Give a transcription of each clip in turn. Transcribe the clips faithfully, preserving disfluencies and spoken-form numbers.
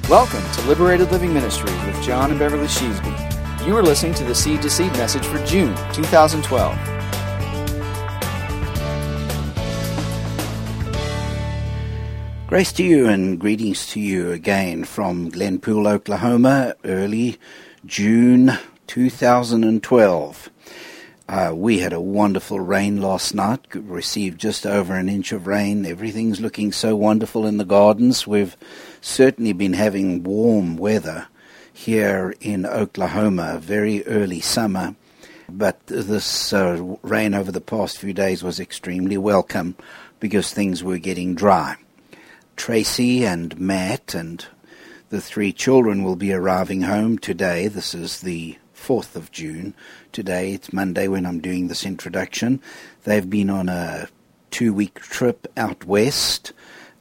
Welcome to Liberated Living Ministries with John and Beverly Sheesby. You are listening to the Seed to Seed message for June twenty twelve. Grace to you and greetings to you again from Glenpool, Oklahoma, early June two thousand twelve. Uh, we had a wonderful rain last night, received just over an inch of rain. Everything's looking so wonderful in the gardens. We've certainly been having warm weather here in Oklahoma, very early summer. But this uh, rain over the past few days was extremely welcome because things were getting dry. Tracy and Matt and the three children will be arriving home today. This is the fourth of June. Today, it's Monday when I'm doing this introduction. They've been on a two-week trip out west,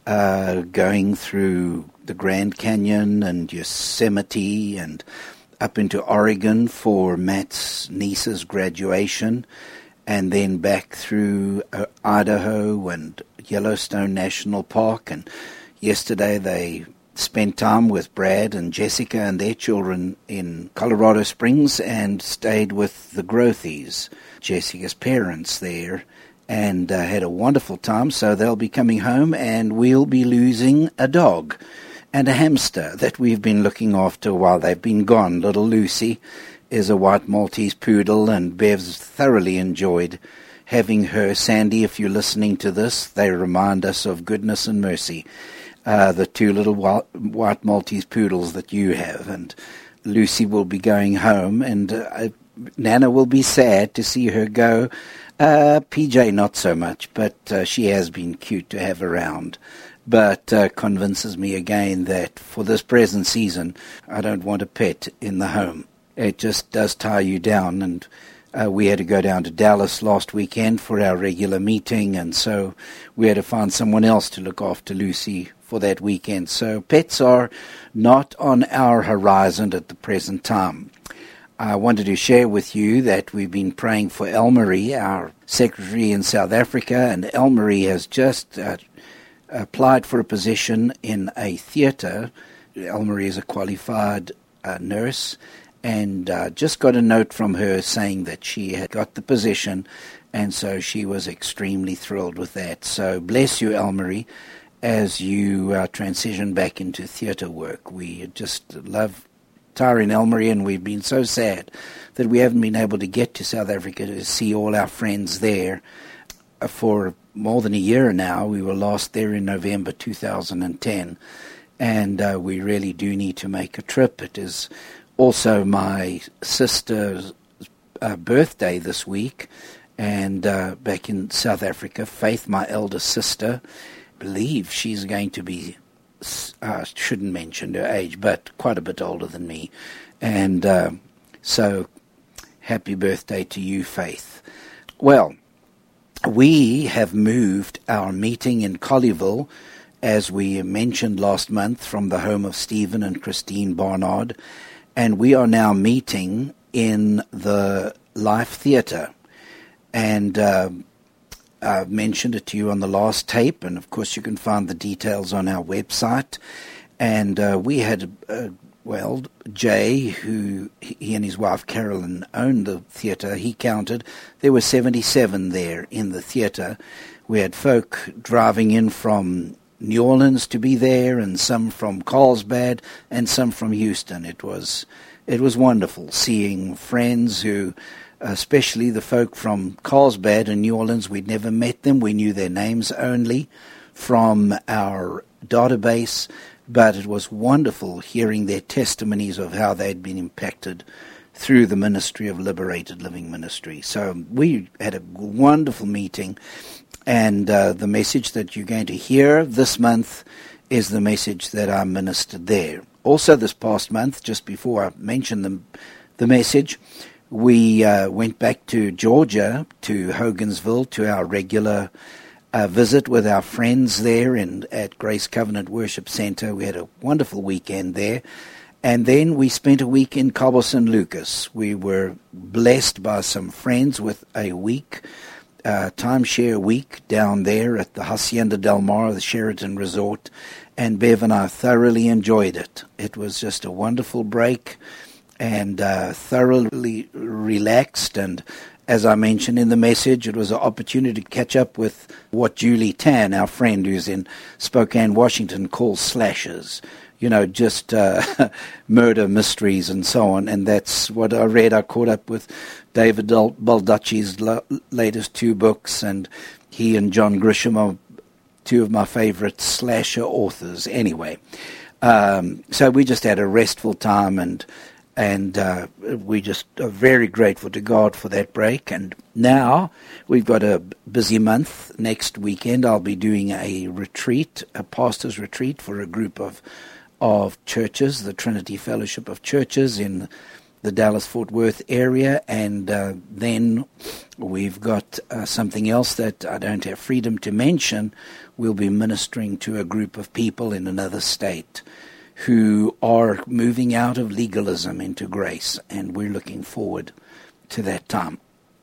uh, going through the Grand Canyon and Yosemite and up into Oregon for Matt's niece's graduation, and then back through uh, Idaho and Yellowstone National Park. And yesterday they spent time with Brad and Jessica and their children in Colorado Springs and stayed with the Grothies, Jessica's parents there, and uh, had a wonderful time. So they'll be coming home and we'll be losing a dog and a hamster that we've been looking after while they've been gone. Little Lucy is a white Maltese poodle, and Bev's thoroughly enjoyed having her. Sandy, if you're listening to this, they remind us of goodness and mercy. Uh, the two little white Maltese poodles that you have. And Lucy will be going home, and uh, Nana will be sad to see her go. Uh, P J not so much, but uh, she has been cute to have around. But uh, convinces me again that for this present season, I don't want a pet in the home. It just does tie you down, and Uh, we had to go down to Dallas last weekend for our regular meeting, and so we had to find someone else to look after Lucy for that weekend. So pets are not on our horizon at the present time. I wanted to share with you that we've been praying for Elmarie, our secretary in South Africa, and Elmarie has just uh, applied for a position in a theater. Elmarie is a qualified uh, nurse, and uh, just got a note from her saying that she had got the position, and so she was extremely thrilled with that. So bless you, Elmarie, as you uh, transition back into theatre work. We just love Tara and Elmarie, and we've been so sad that we haven't been able to get to South Africa to see all our friends there for more than a year now. We were last there in November two thousand ten, and uh, we really do need to make a trip. It is also my sister's uh, birthday this week, and uh, back in South Africa, Faith, my elder sister, I believe she's going to be, uh, shouldn't mention her age, but quite a bit older than me. And uh, so, happy birthday to you, Faith. Well, we have moved our meeting in Colleyville, as we mentioned last month, from the home of Stephen and Christine Barnard, and we are now meeting in the Life Theatre. And uh, I've mentioned it to you on the last tape, and of course you can find the details on our website. And uh, we had, uh, well, Jay, who he and his wife Carolyn owned the theatre, he counted. There were seventy-seven there in the theatre. We had folk driving in from New Orleans to be there, and some from Carlsbad, and some from Houston. It was it was wonderful seeing friends who, especially the folk from Carlsbad and New Orleans, we'd never met them. We knew their names only from our database, but it was wonderful hearing their testimonies of how they'd been impacted through the ministry of Liberated Living Ministry. So we had a wonderful meeting. And uh, the message that you're going to hear this month is the message that I ministered there. Also this past month, just before I mention the, the message, we uh, went back to Georgia, to Hogansville, to our regular uh, visit with our friends there in, at Grace Covenant Worship Center. We had a wonderful weekend there. And then we spent a week in Cabo San Lucas. We were blessed by some friends with a week uh, timeshare week down there at the Hacienda Del Mar, the Sheraton Resort, and Bev and I thoroughly enjoyed it. It was just a wonderful break and uh, thoroughly relaxed, and as I mentioned in the message, it was an opportunity to catch up with what Julie Tan, our friend who's in Spokane, Washington, calls slashers. You know, just uh, murder mysteries and so on. And that's what I read. I caught up with David Baldacci's la- latest two books, and he and John Grisham are two of my favorite slasher authors anyway. Um, so we just had a restful time, and and uh, we just are very grateful to God for that break. And now we've got a busy month. Next weekend I'll be doing a retreat, a pastor's retreat for a group of of churches, the Trinity Fellowship of Churches in the Dallas-Fort Worth area, and uh, then we've got uh, something else that I don't have freedom to mention. We'll be ministering to a group of people in another state who are moving out of legalism into grace, and we're looking forward to that time.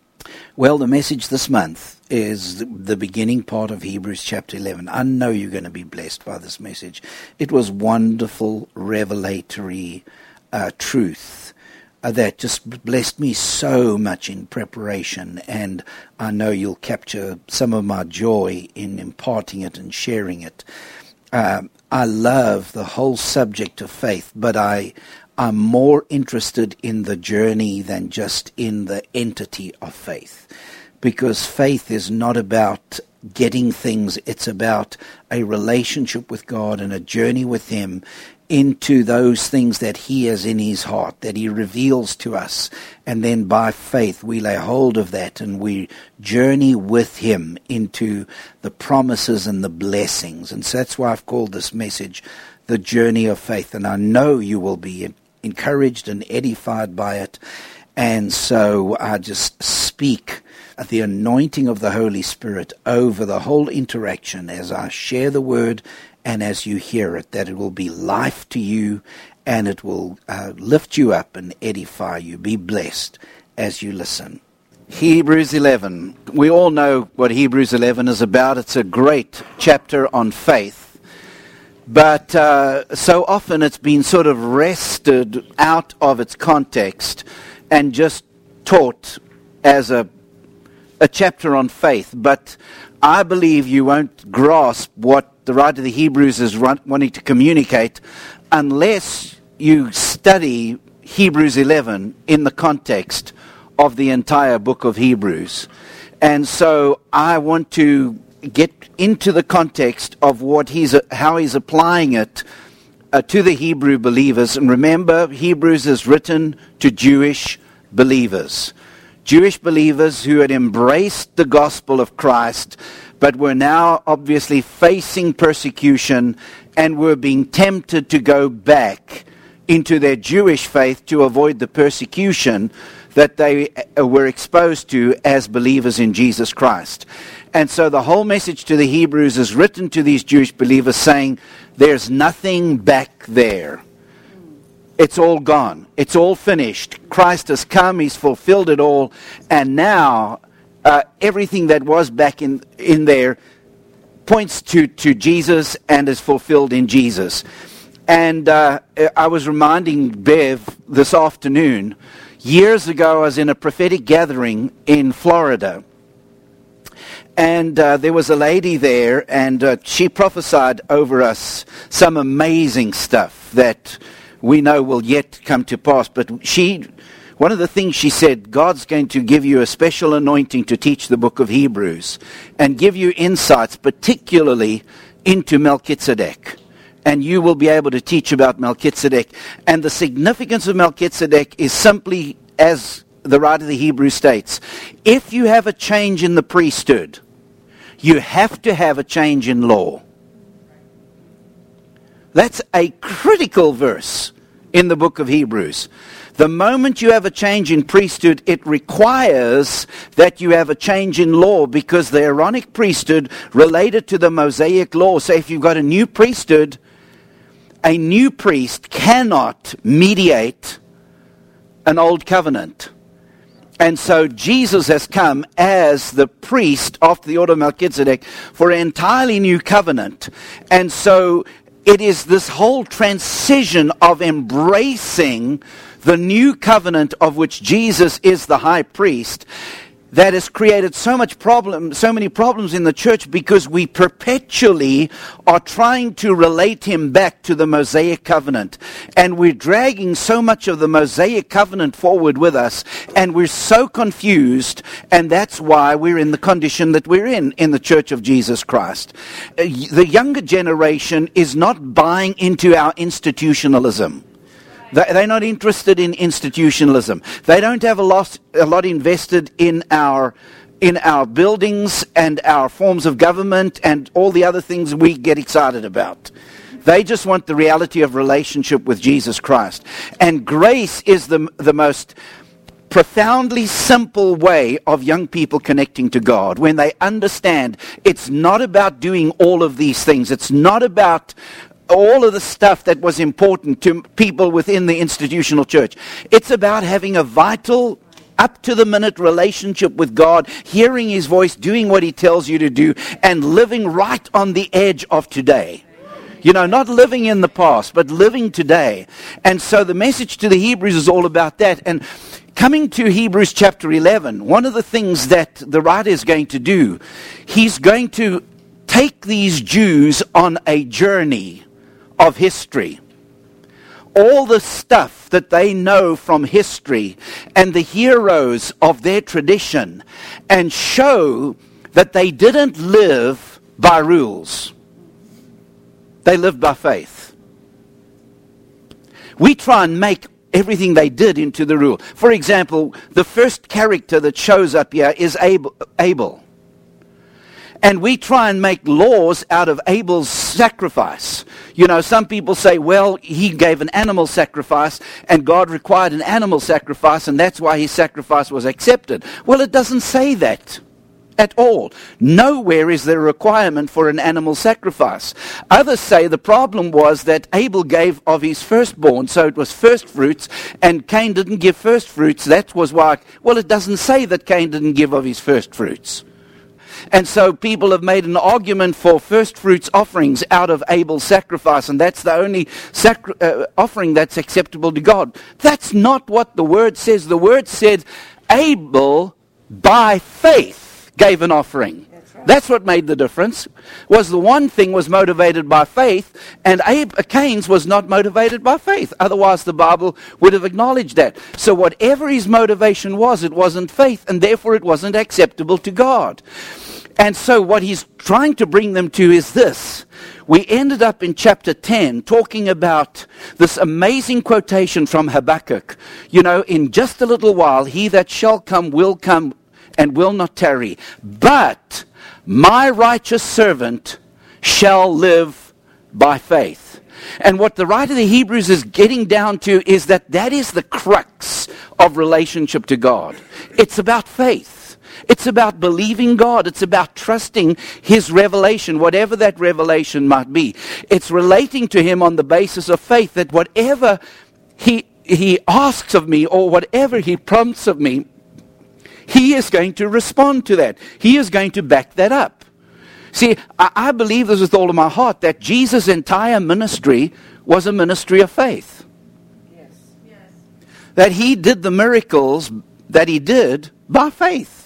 Well, the message this month is the beginning part of Hebrews chapter eleven. I know you're going to be blessed by this message. It was wonderful, revelatory uh, truth uh, that just blessed me so much in preparation, and I know you'll capture some of my joy in imparting it and sharing it. Uh, I love the whole subject of faith, but I I'm more interested in the journey than just in the entity of faith, because faith is not about getting things. It's about a relationship with God and a journey with Him into those things that He has in His heart, that He reveals to us. And then by faith we lay hold of that and we journey with Him into the promises and the blessings. And so that's why I've called this message The Journey of Faith. And I know you will be encouraged and edified by it. And so I just speak the anointing of the Holy Spirit over the whole interaction as I share the word and as you hear it, that it will be life to you and it will uh, lift you up and edify you. Be blessed as you listen. Hebrews eleven. We all know what Hebrews eleven is about. It's a great chapter on faith. But uh, so often it's been sort of wrested out of its context and just taught as a a chapter on faith. But I believe you won't grasp what the writer of the Hebrews is run, wanting to communicate unless you study Hebrews eleven in the context of the entire book of Hebrews. And so I want to get into the context of what he's, how he's applying it uh, to the Hebrew believers. And remember, Hebrews is written to Jewish believers. Jewish believers who had embraced the gospel of Christ, but were now obviously facing persecution and were being tempted to go back into their Jewish faith to avoid the persecution that they were exposed to as believers in Jesus Christ. And so the whole message to the Hebrews is written to these Jewish believers saying, there's nothing back there. It's all gone. It's all finished. Christ has come. He's fulfilled it all. And now uh, everything that was back in, in there points to, to Jesus and is fulfilled in Jesus. And uh, I was reminding Bev this afternoon, years ago I was in a prophetic gathering in Florida. And uh, there was a lady there, and uh, she prophesied over us some amazing stuff that we know will yet come to pass. But she, one of the things she said, God's going to give you a special anointing to teach the book of Hebrews and give you insights, particularly into Melchizedek. And you will be able to teach about Melchizedek. And the significance of Melchizedek is simply, as the writer of the Hebrews states, if you have a change in the priesthood, you have to have a change in law. That's a critical verse in the book of Hebrews. The moment you have a change in priesthood, it requires that you have a change in law, because the Aaronic priesthood related to the Mosaic law. So if you've got a new priesthood, a new priest cannot mediate an old covenant. And so Jesus has come as the priest after the order of Melchizedek for an entirely new covenant. And so it is this whole transition of embracing the new covenant of which Jesus is the high priest that has created so much problem, so many problems in the church, because we perpetually are trying to relate him back to the Mosaic covenant. And we're dragging so much of the Mosaic covenant forward with us, and we're so confused, and that's why we're in the condition that we're in, in the Church of Jesus Christ. Uh, the younger generation is not buying into our institutionalism. They're not interested in institutionalism. They don't have a lot, a lot invested in our in our buildings and our forms of government and all the other things we get excited about. They just want the reality of relationship with Jesus Christ. And grace is the the most profoundly simple way of young people connecting to God, when they understand it's not about doing all of these things. It's not about all of the stuff that was important to people within the institutional church. It's about having a vital, up-to-the-minute relationship with God, hearing his voice, doing what he tells you to do, and living right on the edge of today. You know, not living in the past, but living today. And so the message to the Hebrews is all about that. And coming to Hebrews chapter eleven, one of the things that the writer is going to do, he's going to take these Jews on a journey of history. All the stuff that they know from history and the heroes of their tradition, and show that they didn't live by rules. They lived by faith. We try and make everything they did into the rule. For example, the first character that shows up here is Abel. Abel. And we try and make laws out of Abel's sacrifice. You know, some people say, well, he gave an animal sacrifice and God required an animal sacrifice and that's why his sacrifice was accepted. Well, it doesn't say that at all. Nowhere is there a requirement for an animal sacrifice. Others say the problem was that Abel gave of his firstborn, so it was first fruits, and Cain didn't give first fruits. That was why, well, it doesn't say that Cain didn't give of his first fruits. And so people have made an argument for first fruits offerings out of Abel's sacrifice, and that's the only sacri- uh, offering that's acceptable to God. That's not what the word says. The word said Abel, by faith, gave an offering. That's right. That's what made the difference. Was the one thing was motivated by faith, and Ab- Cain's was not motivated by faith. Otherwise, the Bible would have acknowledged that. So whatever his motivation was, it wasn't faith, and therefore it wasn't acceptable to God. And so what he's trying to bring them to is this. We ended up in chapter ten talking about this amazing quotation from Habakkuk. You know, in just a little while, he that shall come will come and will not tarry. But my righteous servant shall live by faith. And what the writer of the Hebrews is getting down to is that that is the crux of relationship to God. It's about faith. It's about believing God. It's about trusting his revelation, whatever that revelation might be. It's relating to him on the basis of faith, that whatever he he asks of me or whatever he prompts of me, he is going to respond to that. He is going to back that up. See, I, I believe this with all of my heart, that Jesus' entire ministry was a ministry of faith. Yes. Yes. That he did the miracles that he did by faith.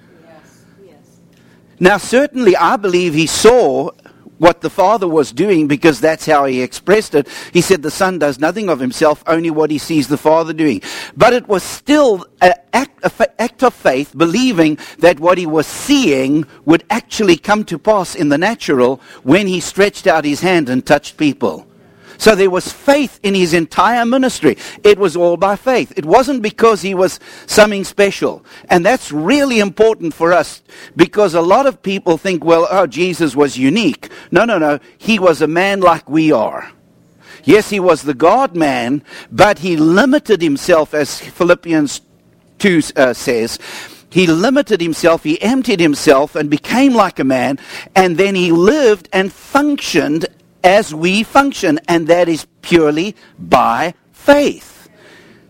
Now, certainly, I believe he saw what the Father was doing, because that's how he expressed it. He said the Son does nothing of himself, only what he sees the Father doing. But it was still an act, an act of faith, believing that what he was seeing would actually come to pass in the natural when he stretched out his hand and touched people. So there was faith in his entire ministry. It was all by faith. It wasn't because he was something special. And that's really important for us, because a lot of people think, well, oh, Jesus was unique. No, no, no. He was a man like we are. Yes, he was the God-man, but he limited himself, as Philippians two uh, says. He limited himself, he emptied himself and became like a man, and then he lived and functioned as we function, and that is purely by faith.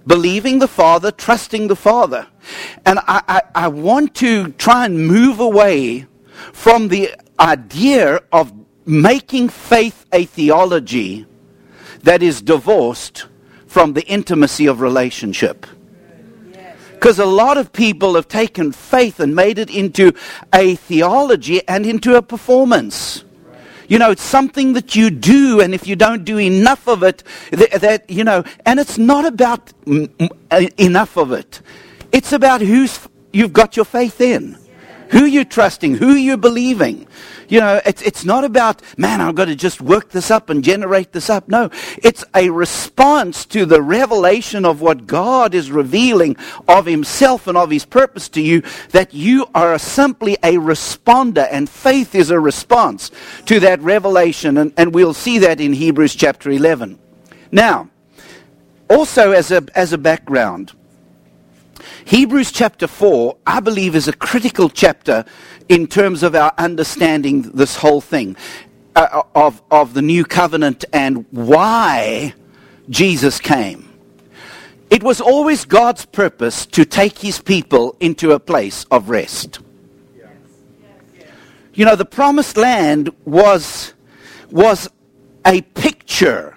believing the Father, trusting the Father. And I, I, I want to try and move away from the idea of making faith a theology that is divorced from the intimacy of relationship. Because a lot of people have taken faith and made it into a theology and into a performance. You know, it's something that you do, and if you don't do enough of it, that, that you know, and it's not about m- m- enough of it. It's about who's you've got your faith in, who you're trusting, who you're believing. You know, it's it's not about, man, I've got to just work this up and generate this up. No, it's a response to the revelation of what God is revealing of himself and of his purpose to you, that you are simply a responder, and faith is a response to that revelation. And, and we'll see that in Hebrews chapter eleven. Now, also as a as a background, Hebrews chapter four, I believe, is a critical chapter in terms of our understanding this whole thing uh, of, of the new covenant and why Jesus came. It was always God's purpose to take his people into a place of rest. You know, the promised land was, was a picture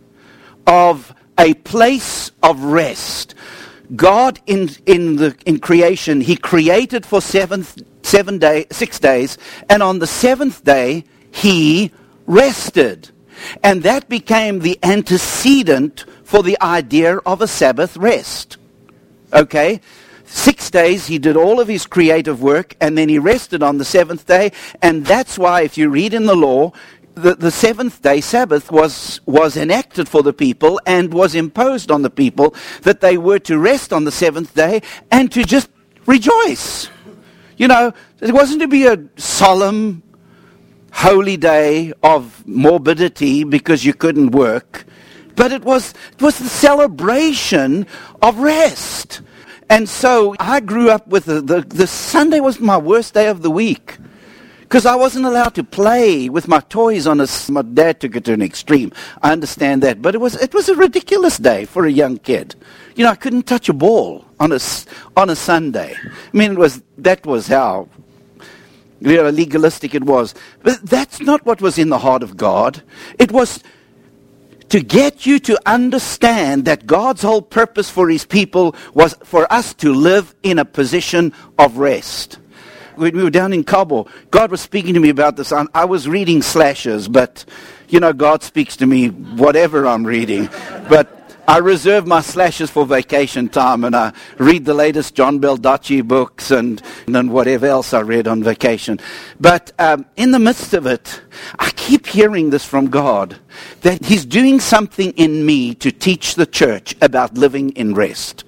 of a place of rest. God in in the in creation, he created for seven seven day six days, and on the seventh day he rested, and that became the antecedent for the idea of a Sabbath rest. Okay, six days he did all of his creative work, and then he rested on the seventh day, and that's why if you read in the law, The, the seventh day Sabbath was, was enacted for the people and was imposed on the people, that they were to rest on the seventh day and to just rejoice. You know, it wasn't to be a solemn, holy day of morbidity because you couldn't work, but it was, it was the celebration of rest. And so I grew up with the, the, the Sunday was my worst day of the week. Because I wasn't allowed to play with my toys on a... My dad took it to an extreme. I understand that. But it was it was a ridiculous day for a young kid. You know, I couldn't touch a ball on a, on a Sunday. I mean, it was that was how, you know, legalistic it was. But that's not what was in the heart of God. It was to get you to understand that God's whole purpose for his people was for us to live in a position of rest. When we were down in Kabul, God was speaking to me about this. I was reading slashes, but, you know, God speaks to me whatever I'm reading. But I reserve my slashes for vacation time, and I read the latest John Baldacci books and, and whatever else I read on vacation. But um, in the midst of it, I keep hearing this from God, that he's doing something in me to teach the church about living in rest.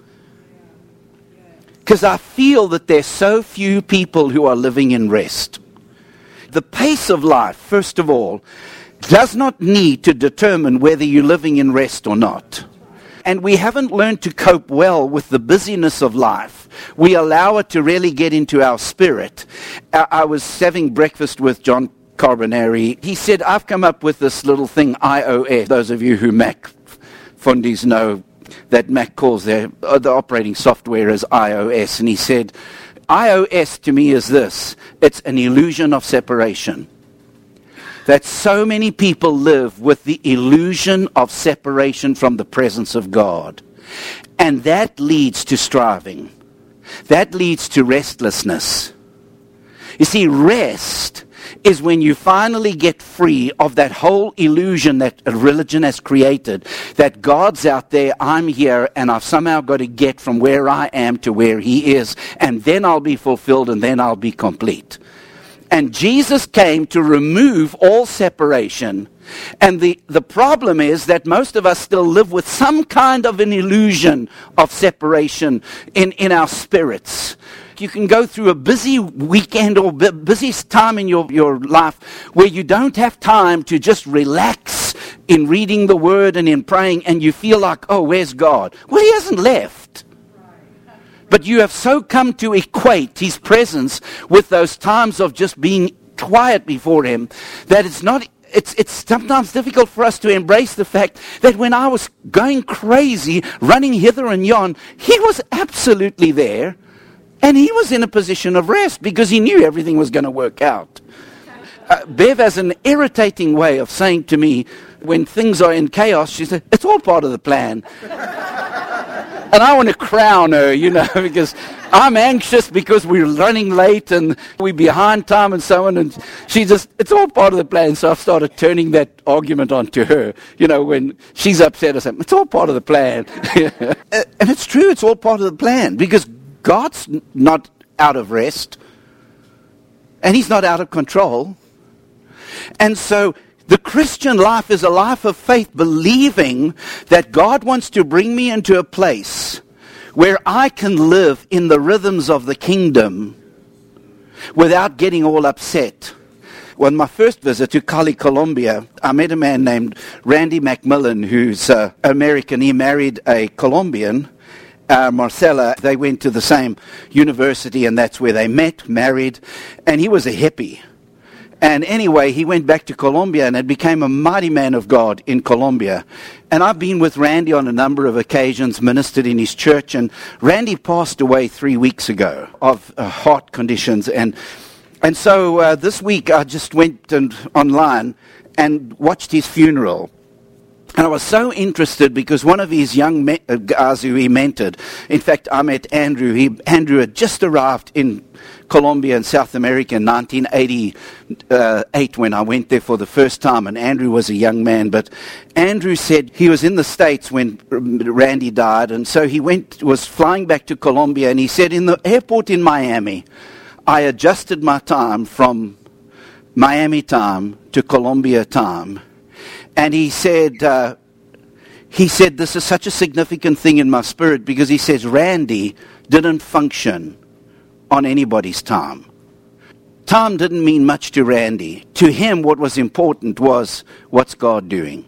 Because I feel that there's so few people who are living in rest. The pace of life, first of all, does not need to determine whether you're living in rest or not. And we haven't learned to cope well with the busyness of life. We allow it to really get into our spirit. I was having breakfast with John Carbonari. He said, I've come up with this little thing, iOS. Those of you who Mac fundies know that Mac calls their uh, the operating software as iOS. And he said, iOS to me is this. It's an illusion of separation. That so many people live with the illusion of separation from the presence of God. And that leads to striving. That leads to restlessness. You see, rest is when you finally get free of that whole illusion that a religion has created, that God's out there, I'm here, and I've somehow got to get from where I am to where he is, and then I'll be fulfilled, and then I'll be complete. And Jesus came to remove all separation. And the, the problem is that most of us still live with some kind of an illusion of separation in, in our spirits. You can go through a busy weekend or bu- busy time in your, your life where you don't have time to just relax in reading the Word and in praying, and you feel like, oh, where's God? Well, he hasn't left. But you have so come to equate his presence with those times of just being quiet before him that it's not it's it's sometimes difficult for us to embrace the fact that when I was going crazy, running hither and yon, he was absolutely there, and he was in a position of rest because he knew everything was going to work out. Uh, Bev has an irritating way of saying to me, when things are in chaos, she says, it's all part of the plan. And I want to crown her, you know, because I'm anxious because we're running late and we're behind time and so on. And she just, it's all part of the plan. So I've started turning that argument onto her, you know, when she's upset or something. It's all part of the plan. And it's true, it's all part of the plan because God's not out of rest and he's not out of control. And so the Christian life is a life of faith, believing that God wants to bring me into a place where I can live in the rhythms of the kingdom without getting all upset. On my first visit to Cali, Colombia, I met a man named Randy McMillan, who's uh, American. He married a Colombian, uh, Marcela. They went to the same university, and that's where they met, married, and he was a hippie. And anyway, he went back to Colombia and had became a mighty man of God in Colombia. And I've been with Randy on a number of occasions, ministered in his church. And Randy passed away three weeks ago of uh, heart conditions. And and so uh, this week I just went and, online and watched his funeral. And I was so interested because one of his young me- uh, guys who he mentored, in fact, I met Andrew. He, Andrew had just arrived in Colombia and South America in nineteen eighty-eight when I went there for the first time, and Andrew was a young man. But Andrew said he was in the States when Randy died, and so he went was flying back to Colombia, and he said in the airport in Miami, I adjusted my time from Miami time to Colombia time. And he said, uh, he said, this is such a significant thing in my spirit because he says Randy didn't function on anybody's time. Time didn't mean much to Randy. To him, what was important was, what's God doing?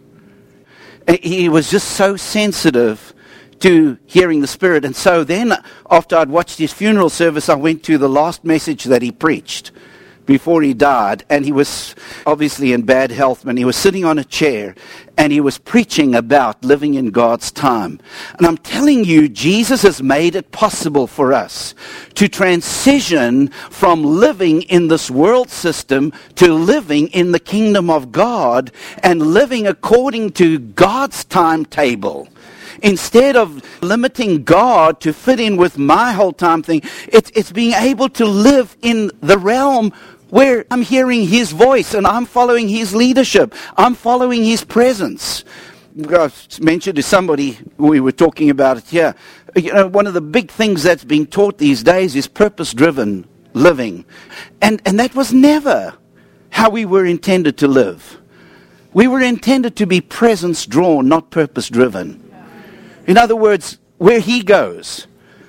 He was just so sensitive to hearing the Spirit. And so then, after I'd watched his funeral service, I went to the last message that he preached before he died, and he was obviously in bad health, and he was sitting on a chair, and he was preaching about living in God's time. And I'm telling you, Jesus has made it possible for us to transition from living in this world system to living in the kingdom of God and living according to God's timetable. Instead of limiting God to fit in with my whole time thing, it's, it's being able to live in the realm where I'm hearing his voice and I'm following his leadership. I'm following his presence. I mentioned to somebody, we were talking about it here, you know, one of the big things that's being taught these days is purpose-driven living. And, and that was never how we were intended to live. We were intended to be presence-drawn, not purpose-driven. In other words, where he goes,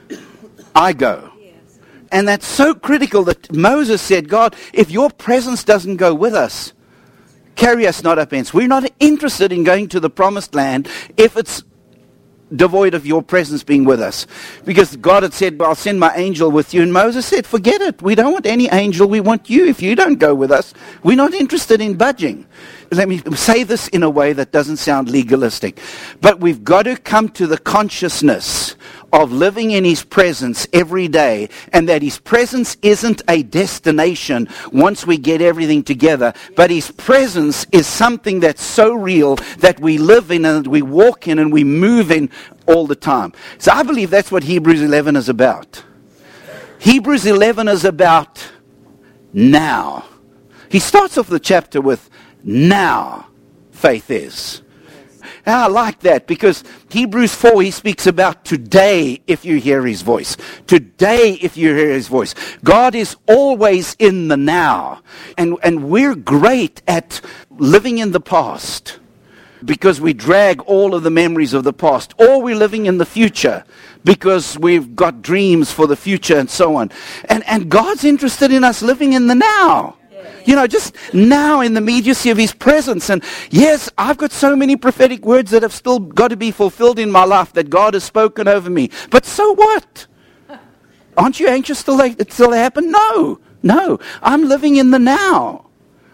I go. And that's so critical that Moses said, God, if your presence doesn't go with us, carry us not up hence. We're not interested in going to the promised land if it's devoid of your presence being with us. Because God had said, I'll send my angel with you. And Moses said, forget it. We don't want any angel. We want you. If you don't go with us, we're not interested in budging. Let me say this in a way that doesn't sound legalistic. But we've got to come to the consciousness of living in his presence every day, and that his presence isn't a destination once we get everything together, but his presence is something that's so real that we live in and we walk in and we move in all the time. So I believe that's what Hebrews eleven is about. Hebrews eleven is about now. He starts off the chapter with now faith is. And I like that because Hebrews four, he speaks about today if you hear his voice. Today if you hear his voice. God is always in the now. And, and we're great at living in the past because we drag all of the memories of the past. Or we're living in the future because we've got dreams for the future and so on. And, and God's interested in us living in the now. You know, just now in the immediacy of his presence. And yes, I've got so many prophetic words that have still got to be fulfilled in my life that God has spoken over me. But so what? Aren't you anxious till they, till they happen? No, no. I'm living in the now.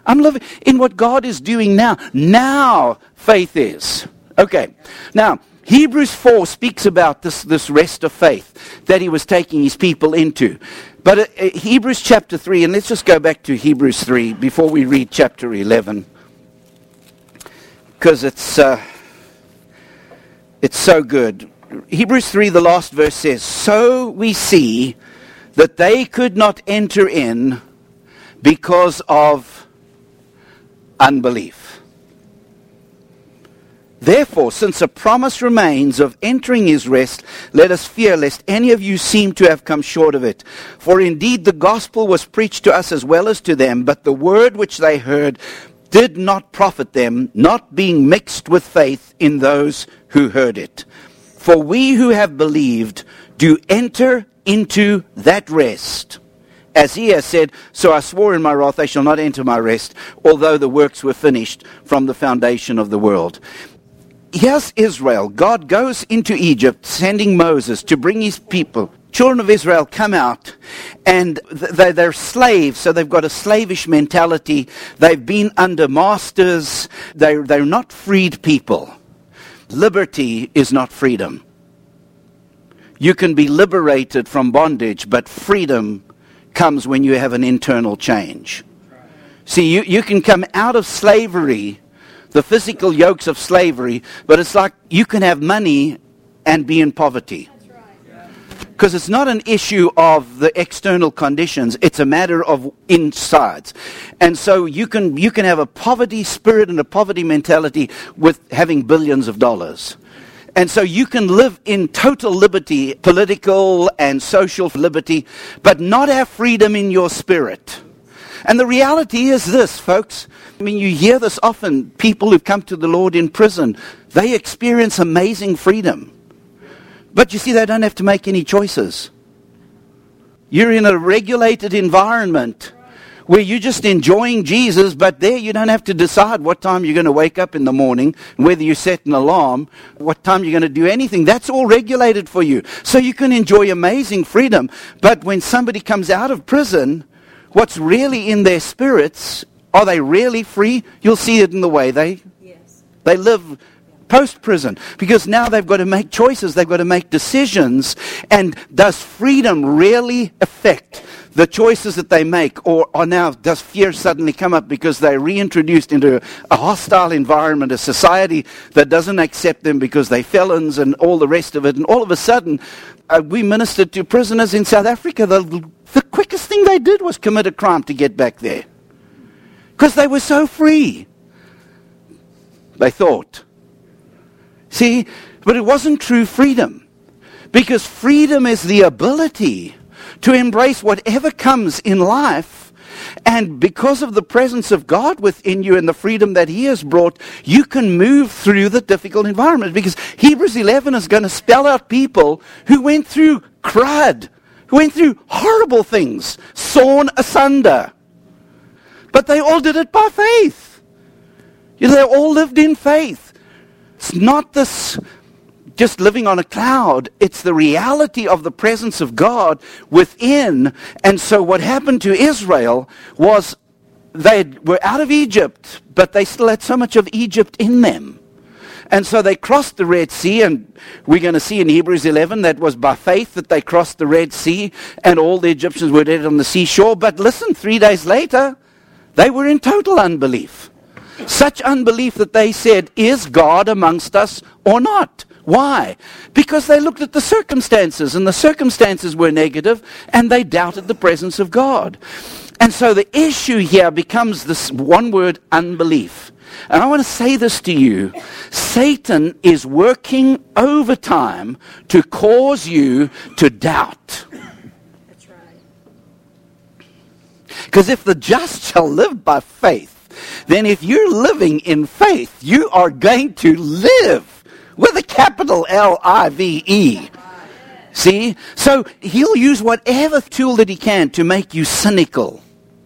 I'm living in what God is doing now. Now faith is. Okay. Now, Hebrews four speaks about this, this rest of faith that he was taking his people into. But uh, uh, Hebrews chapter three, and let's just go back to Hebrews three before we read chapter eleven. Because it's, uh, it's so good. Hebrews three, the last verse says, "So we see that they could not enter in because of unbelief. Therefore, since a promise remains of entering his rest, let us fear lest any of you seem to have come short of it. For indeed the gospel was preached to us as well as to them, but the word which they heard did not profit them, not being mixed with faith in those who heard it. For we who have believed do enter into that rest. As he has said, so I swore in my wrath, they shall not enter my rest, although the works were finished from the foundation of the world." Here's Israel. God goes into Egypt, sending Moses to bring his people. Children of Israel come out, and they, they're slaves, so they've got a slavish mentality. They've been under masters. They're, they're not freed people. Liberty is not freedom. You can be liberated from bondage, but freedom comes when you have an internal change. See, you, you can come out of slavery, the physical yokes of slavery, but it's like you can have money and be in poverty. Because it's not an issue of the external conditions, it's a matter of insides. And so you can you can have a poverty spirit and a poverty mentality with having billions of dollars. And so you can live in total liberty, political and social liberty, but not have freedom in your spirit. And the reality is this, folks. I mean, you hear this often. People who've come to the Lord in prison, they experience amazing freedom. But you see, they don't have to make any choices. You're in a regulated environment where you're just enjoying Jesus, but there you don't have to decide what time you're going to wake up in the morning, whether you set an alarm, what time you're going to do anything. That's all regulated for you. So you can enjoy amazing freedom. But when somebody comes out of prison, what's really in their spirits, are they really free? You'll see it in the way they, yes. they live post-prison. Because now they've got to make choices, they've got to make decisions. And does freedom really affect the choices that they make? Or, or now does fear suddenly come up because they're reintroduced into a hostile environment, a society that doesn't accept them because they're felons and all the rest of it. And all of a sudden, uh, we ministered to prisoners in South Africa. The, the quickest thing they did was commit a crime to get back there. Because they were so free. They thought. See, but it wasn't true freedom. Because freedom is the ability to embrace whatever comes in life. And because of the presence of God within you and the freedom that he has brought, you can move through the difficult environment. Because Hebrews eleven is going to spell out people who went through crud, who went through horrible things, sawn asunder. But they all did it by faith. You know, they all lived in faith. It's not this just living on a cloud. It's the reality of the presence of God within. And so what happened to Israel was they were out of Egypt, but they still had so much of Egypt in them. And so they crossed the Red Sea, and we're going to see in Hebrews eleven that was by faith that they crossed the Red Sea, and all the Egyptians were dead on the seashore. But listen, three days later, they were in total unbelief. Such unbelief that they said, is God amongst us or not? Why? Because they looked at the circumstances, and the circumstances were negative, and they doubted the presence of God. And so the issue here becomes this one word, unbelief. And I want to say this to you. Satan is working overtime to cause you to doubt. That's right. Because if the just shall live by faith, then if you're living in faith, you are going to live with a capital L I V E. See? So he'll use whatever tool that he can to make you cynical,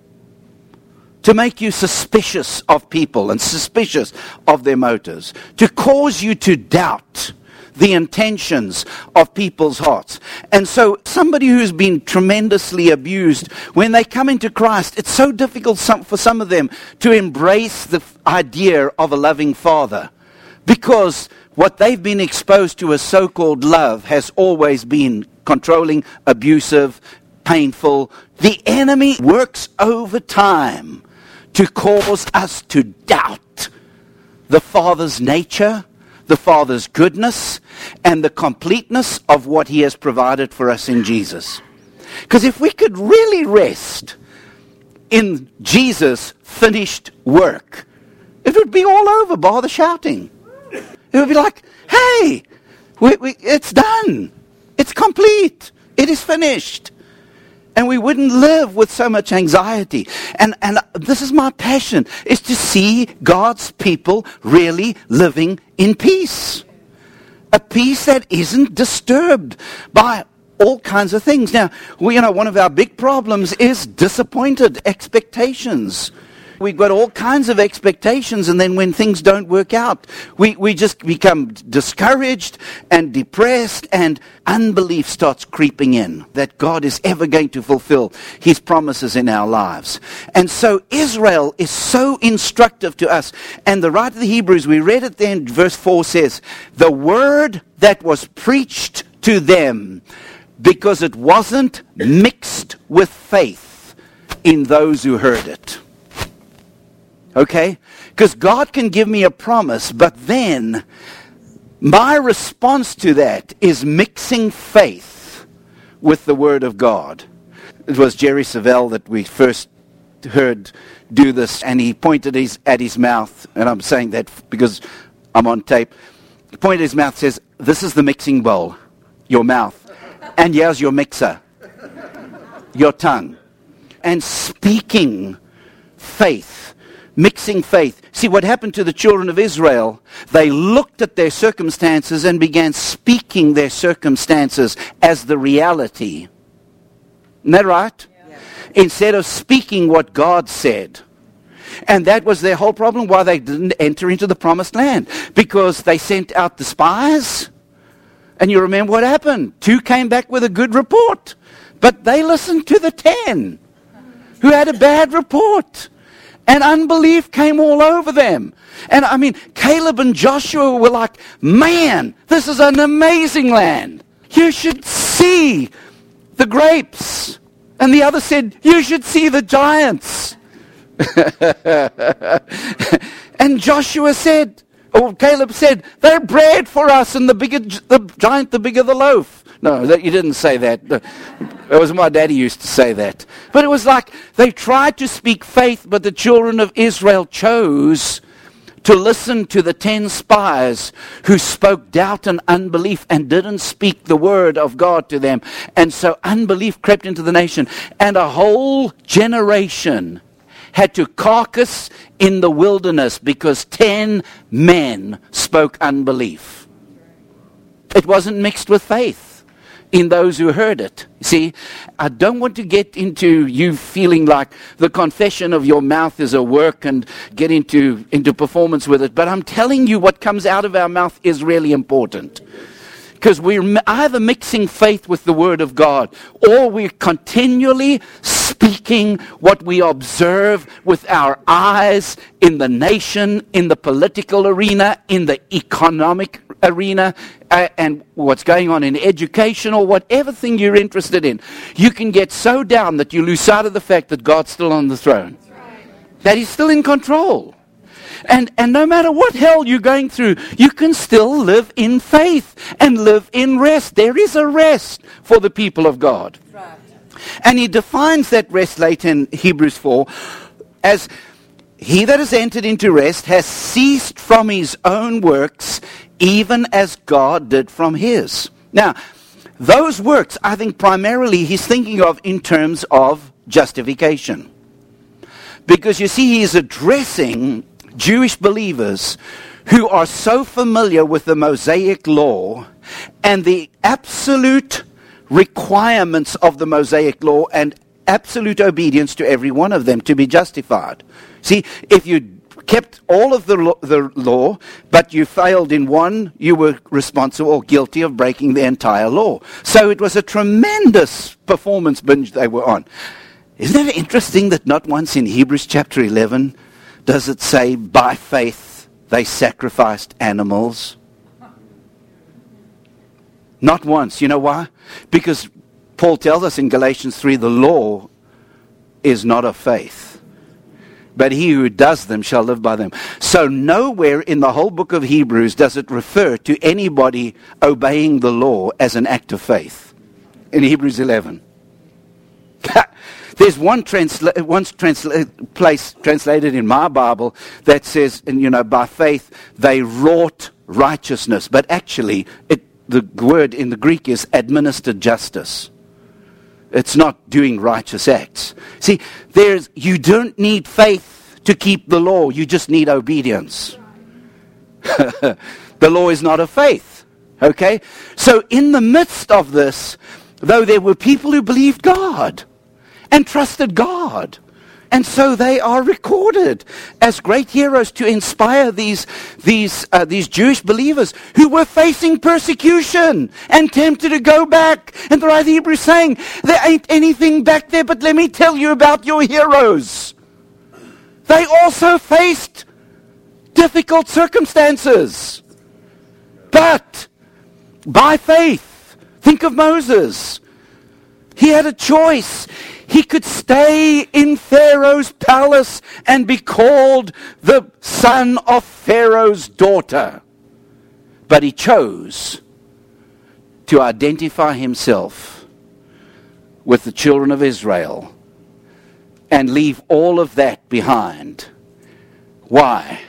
to make you suspicious of people and suspicious of their motives, to cause you to doubt the intentions of people's hearts. And so somebody who's been tremendously abused, when they come into Christ, it's so difficult some, for some of them to embrace the f- idea of a loving Father, because what they've been exposed to as so-called love has always been controlling, abusive, painful. The enemy works overtime to cause us to doubt the Father's nature, the Father's goodness, and the completeness of what He has provided for us in Jesus. Because if we could really rest in Jesus' finished work, it would be all over, bar the shouting. It would be like, hey, we, we, it's done. It's complete. It is finished. And we wouldn't live with so much anxiety. And, and this is my passion, is to see God's people really living in peace. A peace that isn't disturbed by all kinds of things. Now, we, you know, one of our big problems is disappointed expectations. We've got all kinds of expectations, and then when things don't work out, we, we just become discouraged and depressed, and unbelief starts creeping in that God is ever going to fulfill His promises in our lives. And so Israel is so instructive to us. And the writer of the Hebrews, we read it there in verse four, says, the word that was preached to them, because it wasn't mixed with faith in those who heard it. Okay? Because God can give me a promise, but then my response to that is mixing faith with the Word of God. It was Jerry Savelle that we first heard do this, and he pointed his, at his mouth, and I'm saying that because I'm on tape. He pointed at his mouth, says, this is the mixing bowl, your mouth, and here's your mixer, your tongue. And speaking faith, mixing faith. See, what happened to the children of Israel, they looked at their circumstances and began speaking their circumstances as the reality. Isn't that right? Yeah. Instead of speaking what God said. And that was their whole problem, why they didn't enter into the promised land. Because they sent out the spies. And you remember what happened? Two came back with a good report. But they listened to the ten who had a bad report. And unbelief came all over them. And I mean, Caleb and Joshua were like, man, this is an amazing land. You should see the grapes. And the other said, you should see the giants. And Joshua said, or Caleb said, they're bread for us, and the bigger the giant, the bigger the loaf. No, that you didn't say that. It was my daddy used to say that. But it was like they tried to speak faith, but the children of Israel chose to listen to the ten spies who spoke doubt and unbelief and didn't speak the word of God to them. And so unbelief crept into the nation, and a whole generation had to carcass in the wilderness because ten men spoke unbelief. It wasn't mixed with faith in those who heard it. See, I don't want to get into you feeling like the confession of your mouth is a work and get into, into performance with it, but I'm telling you what comes out of our mouth is really important. Because we're either mixing faith with the Word of God, or we're continually speaking what we observe with our eyes in the nation, in the political arena, in the economic arena, uh, and what's going on in education, or whatever thing you're interested in. You can get so down that you lose sight of the fact that God's still on the throne. That He's still in control. And and no matter what hell you're going through, you can still live in faith and live in rest. There is a rest for the people of God. Right. And he defines that rest later in Hebrews four as, he that has entered into rest has ceased from his own works, even as God did from his. Now, those works, I think primarily he's thinking of in terms of justification. Because you see, he is addressing Jewish believers who are so familiar with the Mosaic law and the absolute requirements of the Mosaic law and absolute obedience to every one of them to be justified. See, if you kept all of the law, the law, but you failed in one, you were responsible or guilty of breaking the entire law. So it was a tremendous performance binge they were on. Isn't it interesting that not once in Hebrews chapter eleven does it say, by faith they sacrificed animals? Not once. You know why? Because Paul tells us in Galatians three, the law is not of faith, but he who does them shall live by them. So nowhere in the whole book of Hebrews does it refer to anybody obeying the law as an act of faith. In Hebrews eleven. There's one, transla- one transla- place translated in my Bible that says, and you know, by faith they wrought righteousness. But actually, it, the word in the Greek is administered justice. It's not doing righteous acts. See, there's you don't need faith to keep the law. You just need obedience. The law is not of faith. Okay? So in the midst of this, though there were people who believed God and trusted God, and so they are recorded as great heroes to inspire these these uh, these Jewish believers who were facing persecution and tempted to go back. And the writer of Hebrews saying, there ain't anything back there, but let me tell you about your heroes. They also faced difficult circumstances, but by faith. Think of Moses. He had a choice. He could stay in Pharaoh's palace and be called the son of Pharaoh's daughter. But he chose to identify himself with the children of Israel and leave all of that behind. Why?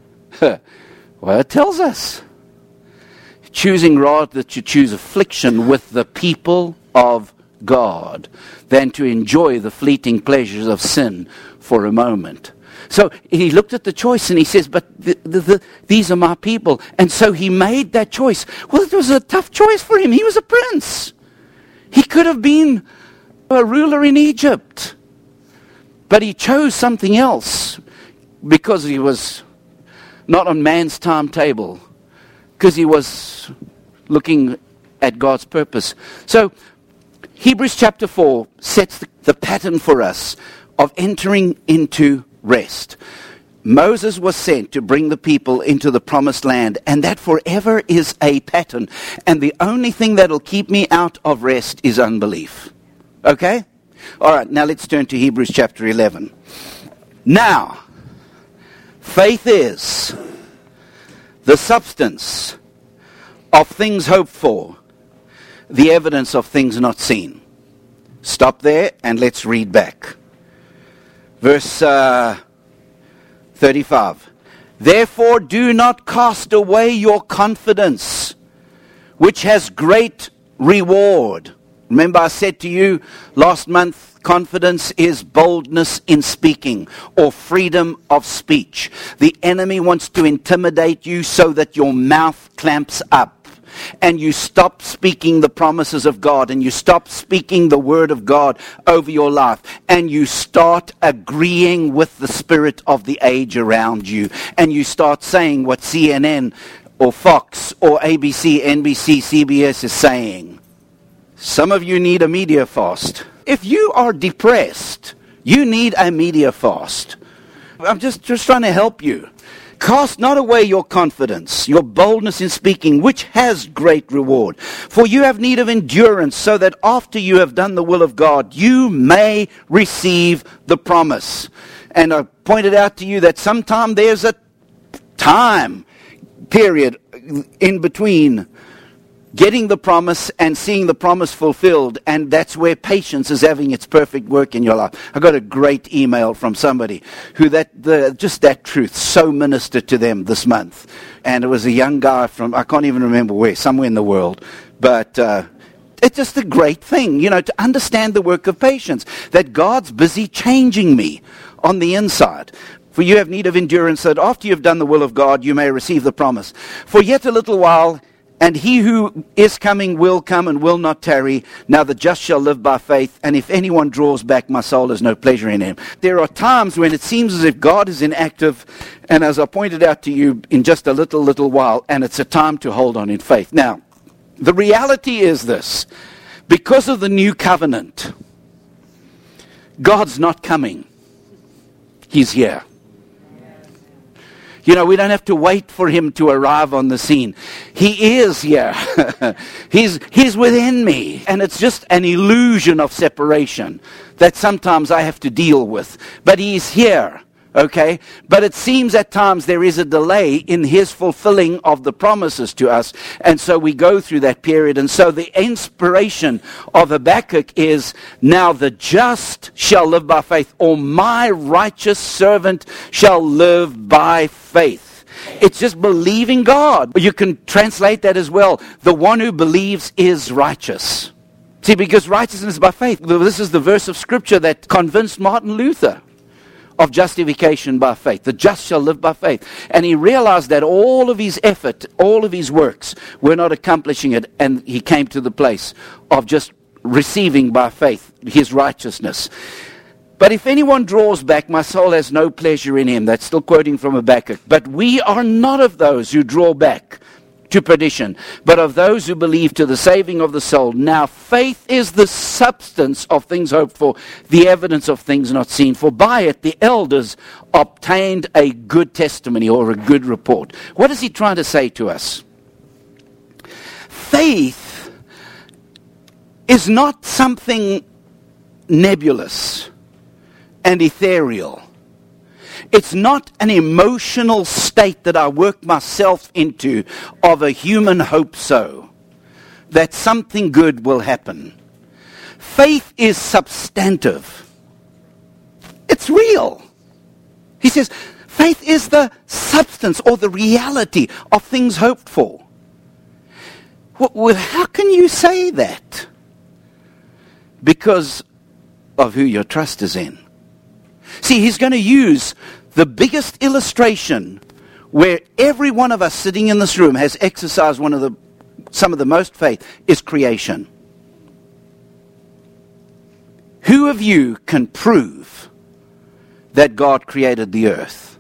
Well, it tells us. Choosing rather to choose affliction with the people of God than to enjoy the fleeting pleasures of sin for a moment. So he looked at the choice and he says, but the, the, the, these are my people. And so he made that choice. Well, it was a tough choice for him. He was a prince. He could have been a ruler in Egypt. But he chose something else because he was not on man's timetable, because he was looking at God's purpose. So Hebrews chapter four sets the, the pattern for us of entering into rest. Moses was sent to bring the people into the promised land, and that forever is a pattern. And the only thing that'll keep me out of rest is unbelief. Okay? All right, now let's turn to Hebrews chapter eleven. Now, faith is the substance of things hoped for, the evidence of things not seen. Stop there and let's read back. Verse uh, thirty-five. Therefore do not cast away your confidence, which has great reward. Remember I said to you last month, confidence is boldness in speaking or freedom of speech. The enemy wants to intimidate you so that your mouth clamps up and you stop speaking the promises of God, and you stop speaking the word of God over your life, and you start agreeing with the spirit of the age around you, and you start saying what C N N or Fox or A B C, N B C, C B S is saying. Some of you need a media fast. If you are depressed, you need a media fast. I'm just, just trying to help you. Cast not away your confidence, your boldness in speaking, which has great reward. For you have need of endurance, so that after you have done the will of God, you may receive the promise. And I pointed out to you that sometime there's a time period in between getting the promise and seeing the promise fulfilled, and that's where patience is having its perfect work in your life. I got a great email from somebody who that the just that truth so ministered to them this month, and it was a young guy from, I can't even remember where, somewhere in the world, but uh, it's just a great thing, you know, to understand the work of patience, that God's busy changing me on the inside. For you have need of endurance, that after you have done the will of God, you may receive the promise. For yet a little while, And he who is coming will come and will not tarry. Now the just shall live by faith. And if anyone draws back, my soul has no pleasure in him. There are times when it seems as if God is inactive. And as I pointed out to you in just a little, little while, and it's a time to hold on in faith. Now, the reality is this. Because of the new covenant, God's not coming. He's here. You know, we don't have to wait for him to arrive on the scene. He is here. he's, he's within me. And it's just an illusion of separation that sometimes I have to deal with. But he's here. Okay? But it seems at times there is a delay in his fulfilling of the promises to us. And so we go through that period. And so the inspiration of Habakkuk is, now the just shall live by faith, or my righteous servant shall live by faith. It's just believing God. You can translate that as well. The one who believes is righteous. See, because righteousness is by faith. This is the verse of Scripture that convinced Martin Luther of justification by faith. The just shall live by faith. And he realized that all of his effort, all of his works were not accomplishing it. And he came to the place of just receiving by faith his righteousness. But if anyone draws back, my soul has no pleasure in him. That's still quoting from Habakkuk. But we are not of those who draw back to perdition, but of those who believe to the saving of the soul. Now faith is the substance of things hoped for, the evidence of things not seen. For by it the elders obtained a good testimony, or a good report. What is he trying to say to us? Faith is not something nebulous and ethereal. It's not an emotional state that I work myself into of a human hope so that something good will happen. Faith is substantive. It's real. He says faith is the substance or the reality of things hoped for. Well, how can you say that? Because of who your trust is in. See, he's going to use the biggest illustration where every one of us sitting in this room has exercised one of the, some of the most faith, is creation. Who of you can prove that God created the earth?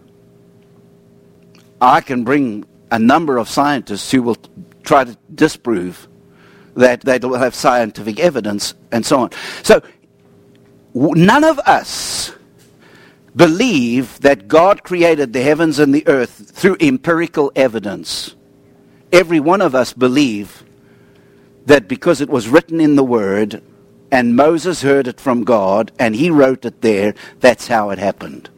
I can bring a number of scientists who will try to disprove that. They will have scientific evidence and so on. So, none of us believe that God created the heavens and the earth through empirical evidence. Every one of us believe that because it was written in the Word, and Moses heard it from God, and he wrote it there, that's how it happened.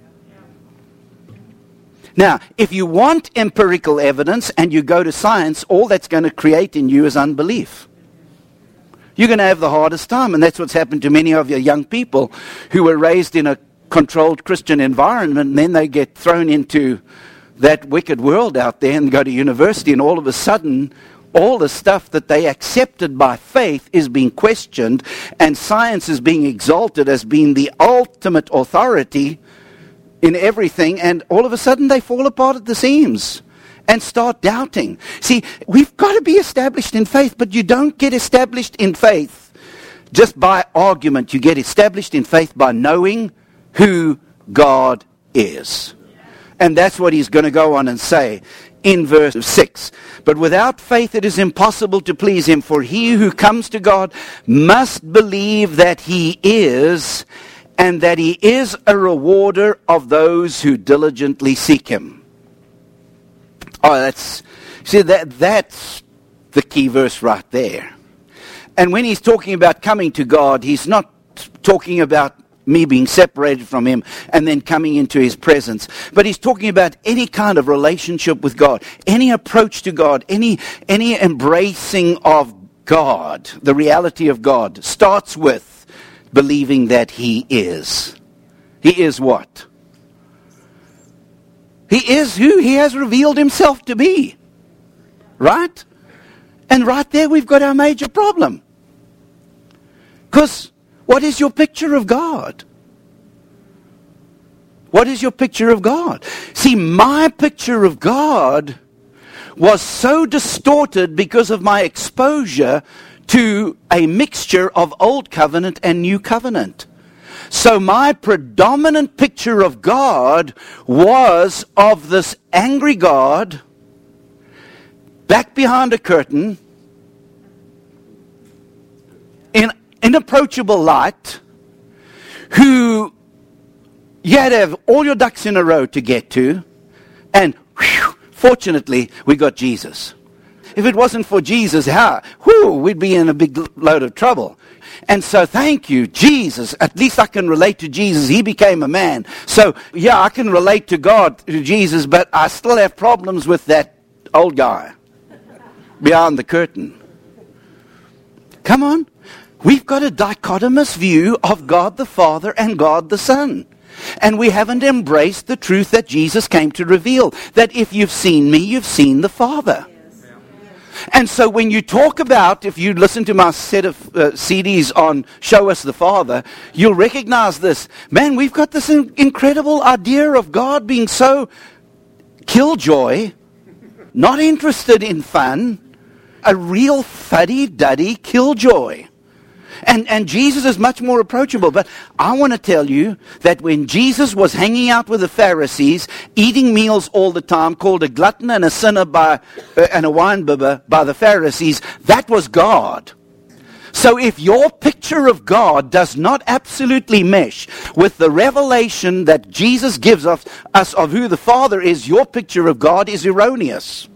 Now, if you want empirical evidence and you go to science, all that's going to create in you is unbelief. You're going to have the hardest time, and that's what's happened to many of your young people who were raised in a controlled Christian environment, and then they get thrown into that wicked world out there and go to university, and all of a sudden all the stuff that they accepted by faith is being questioned, and science is being exalted as being the ultimate authority in everything, and all of a sudden they fall apart at the seams and start doubting. See, we've got to be established in faith, but you don't get established in faith just by argument. You get established in faith by knowing who God is. And that's what he's going to go on and say in verse six. But without faith it is impossible to please him, for he who comes to God must believe that he is, and that he is a rewarder of those who diligently seek him. Oh, that's, see, that that's the key verse right there. And when he's talking about coming to God, he's not talking about me being separated from him and then coming into his presence. But he's talking about any kind of relationship with God, any approach to God, any any embracing of God, the reality of God, starts with believing that he is. He is what? He is who he has revealed himself to be. Right? And right there we've got our major problem. Because what is your picture of God? What is your picture of God? See, my picture of God was so distorted because of my exposure to a mixture of Old Covenant and New Covenant. So my predominant picture of God was of this angry God, back behind a curtain, in inapproachable light, who you had to have all your ducks in a row to get to, and whew, fortunately, we got Jesus. If it wasn't for Jesus, how? Whew, we'd be in a big load of trouble. And so thank you, Jesus. At least I can relate to Jesus. He became a man. So, yeah, I can relate to God, to Jesus, but I still have problems with that old guy behind the curtain. Come on. We've got a dichotomous view of God the Father and God the Son. And we haven't embraced the truth that Jesus came to reveal. That if you've seen me, you've seen the Father. And so when you talk about, if you listen to my set of uh, C Ds on Show Us the Father, you'll recognize this. Man, we've got this in- incredible idea of God being so killjoy, not interested in fun, a real fuddy-duddy killjoy. And and Jesus is much more approachable. But I want to tell you that when Jesus was hanging out with the Pharisees, eating meals all the time, called a glutton and a sinner by uh, and a winebibber by the Pharisees, that was God. So if your picture of God does not absolutely mesh with the revelation that Jesus gives us, us of who the Father is, your picture of God is erroneous.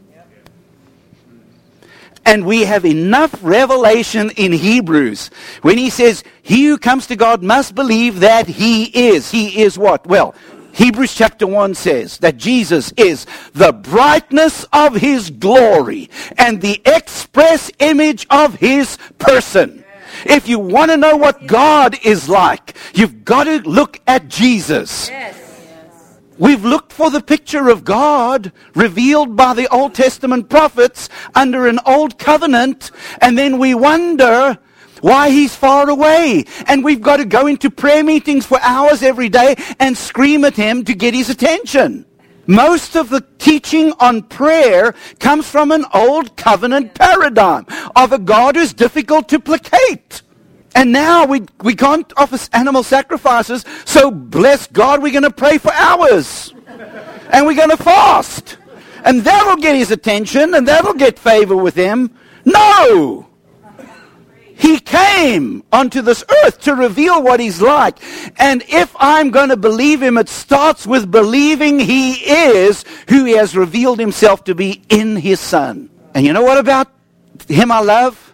And we have enough revelation in Hebrews when he says, he who comes to God must believe that he is. He is what? Well, Hebrews chapter one says that Jesus is the brightness of his glory and the express image of his person. If you want to know what God is like, you've got to look at Jesus. Yes. We've looked for the picture of God revealed by the Old Testament prophets under an old covenant, and then we wonder why he's far away. And we've got to go into prayer meetings for hours every day and scream at him to get his attention. Most of the teaching on prayer comes from an old covenant paradigm of a God who's difficult to placate. And now we we can't offer animal sacrifices, so bless God, we're going to pray for hours. And we're going to fast. And that'll get his attention, and that'll get favor with him. No! He came onto this earth to reveal what he's like. And if I'm going to believe him, it starts with believing he is who he has revealed himself to be in his Son. And you know what about him I love?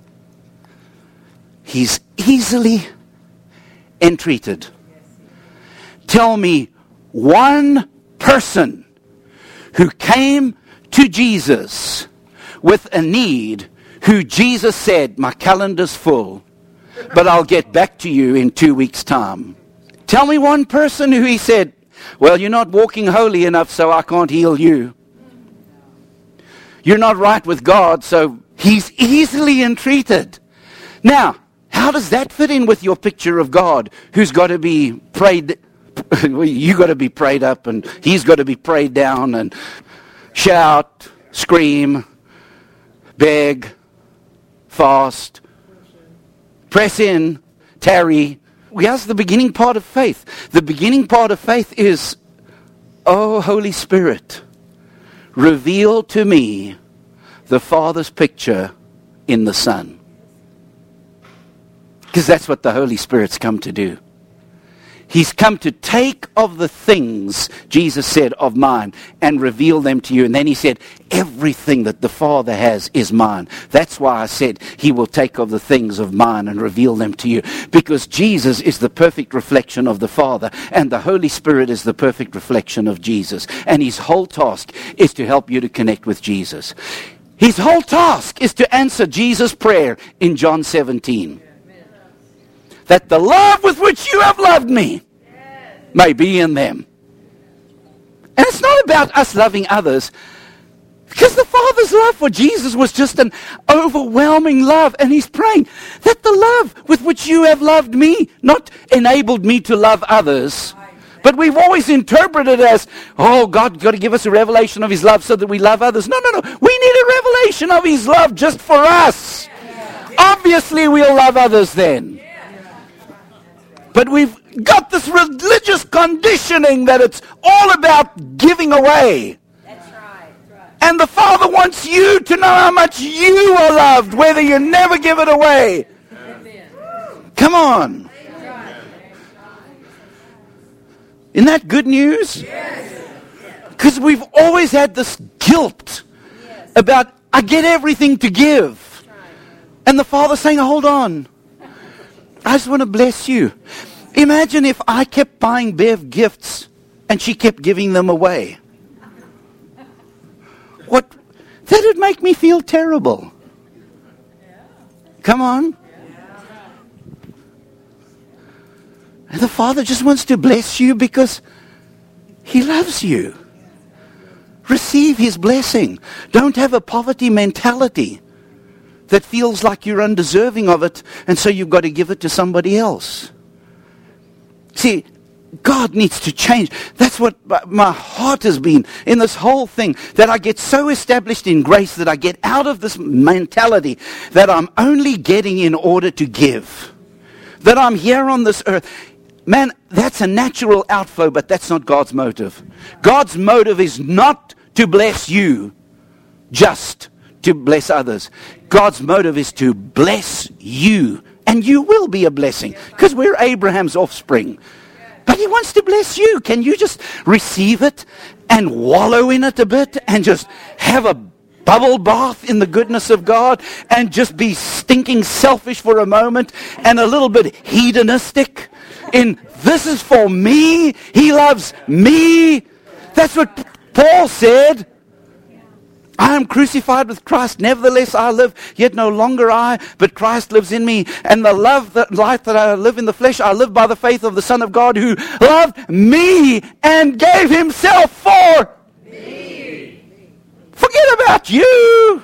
He's easily entreated. Tell me one person who came to Jesus with a need, who Jesus said, my calendar's full, but I'll get back to you in two weeks' time. Tell me one person who he said, well, you're not walking holy enough, so I can't heal you. You're not right with God, so he's easily entreated. Now, how does that fit in with your picture of God, who's got to be prayed, you got to be prayed up, and he's got to be prayed down, and shout, scream, beg, fast, press in, tarry. Here's the beginning part of faith. The beginning part of faith is, oh, Holy Spirit, reveal to me the Father's picture in the Son. Because that's what the Holy Spirit's come to do. He's come to take of the things, Jesus said, of mine, and reveal them to you. And then he said, everything that the Father has is mine. That's why I said he will take of the things of mine and reveal them to you. Because Jesus is the perfect reflection of the Father, and the Holy Spirit is the perfect reflection of Jesus. And his whole task is to help you to connect with Jesus. His whole task is to answer Jesus' prayer in John seventeen. That the love with which you have loved me may be in them. And it's not about us loving others, because the Father's love for Jesus was just an overwhelming love. And he's praying that the love with which you have loved me, not enabled me to love others, But we've always interpreted it as, oh, God's got to give us a revelation of His love so that we love others. No, no, no. We need a revelation of His love just for us. Obviously, we'll love others then. But we've got this religious conditioning that it's all about giving away. That's right. And the Father wants you to know how much you are loved, whether you never give it away. Come on. Isn't that good news? Because we've always had this guilt about, I get everything to give. And the Father's saying, hold on. I just want to bless you. Imagine if I kept buying Bev gifts and she kept giving them away. What? That would make me feel terrible. Come on. And the Father just wants to bless you because He loves you. Receive His blessing. Don't have a poverty mentality that feels like you're undeserving of it, and so you've got to give it to somebody else. See, God needs to change. That's what my heart has been in this whole thing, that I get so established in grace that I get out of this mentality that I'm only getting in order to give. That I'm here on this earth. Man, that's a natural outflow, but that's not God's motive. God's motive is not to bless you, just to bless others. God's motive is to bless you. And you will be a blessing, because we're Abraham's offspring. But He wants to bless you. Can you just receive it and wallow in it a bit and just have a bubble bath in the goodness of God and just be stinking selfish for a moment and a little bit hedonistic in, this is for me, He loves me. That's what Paul said. I am crucified with Christ, nevertheless I live, yet no longer I, but Christ lives in me. And the love, that life that I live in the flesh, I live by the faith of the Son of God who loved me and gave Himself for me. Forget about you.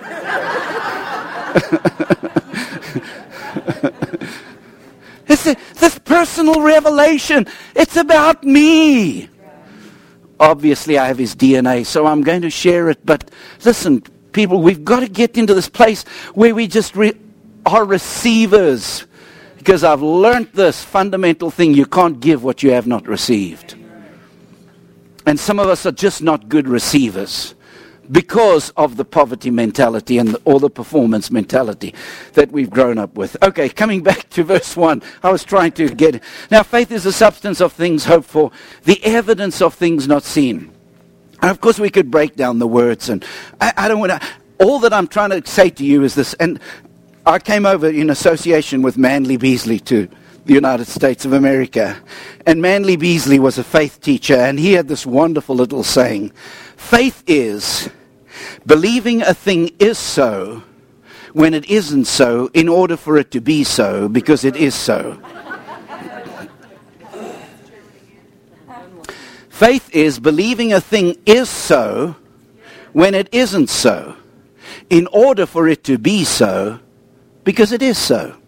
It's a, this personal revelation. It's about me. Obviously, I have His D N A, so I'm going to share it. But listen, people, we've got to get into this place where we just re- are receivers. Because I've learned this fundamental thing. You can't give what you have not received. And some of us are just not good receivers because of the poverty mentality and the, or the performance mentality that we've grown up with. Okay, coming back to verse one. I was trying to get... Now, faith is the substance of things hoped for, the evidence of things not seen. And of course, we could break down the words. And I, I don't want to... All that I'm trying to say to you is this. And I came over in association with Manly Beasley to the United States of America. And Manly Beasley was a faith teacher. And he had this wonderful little saying. Faith is believing a thing is so when it isn't so in order for it to be so because it is so. Faith is believing a thing is so when it isn't so in order for it to be so because it is so.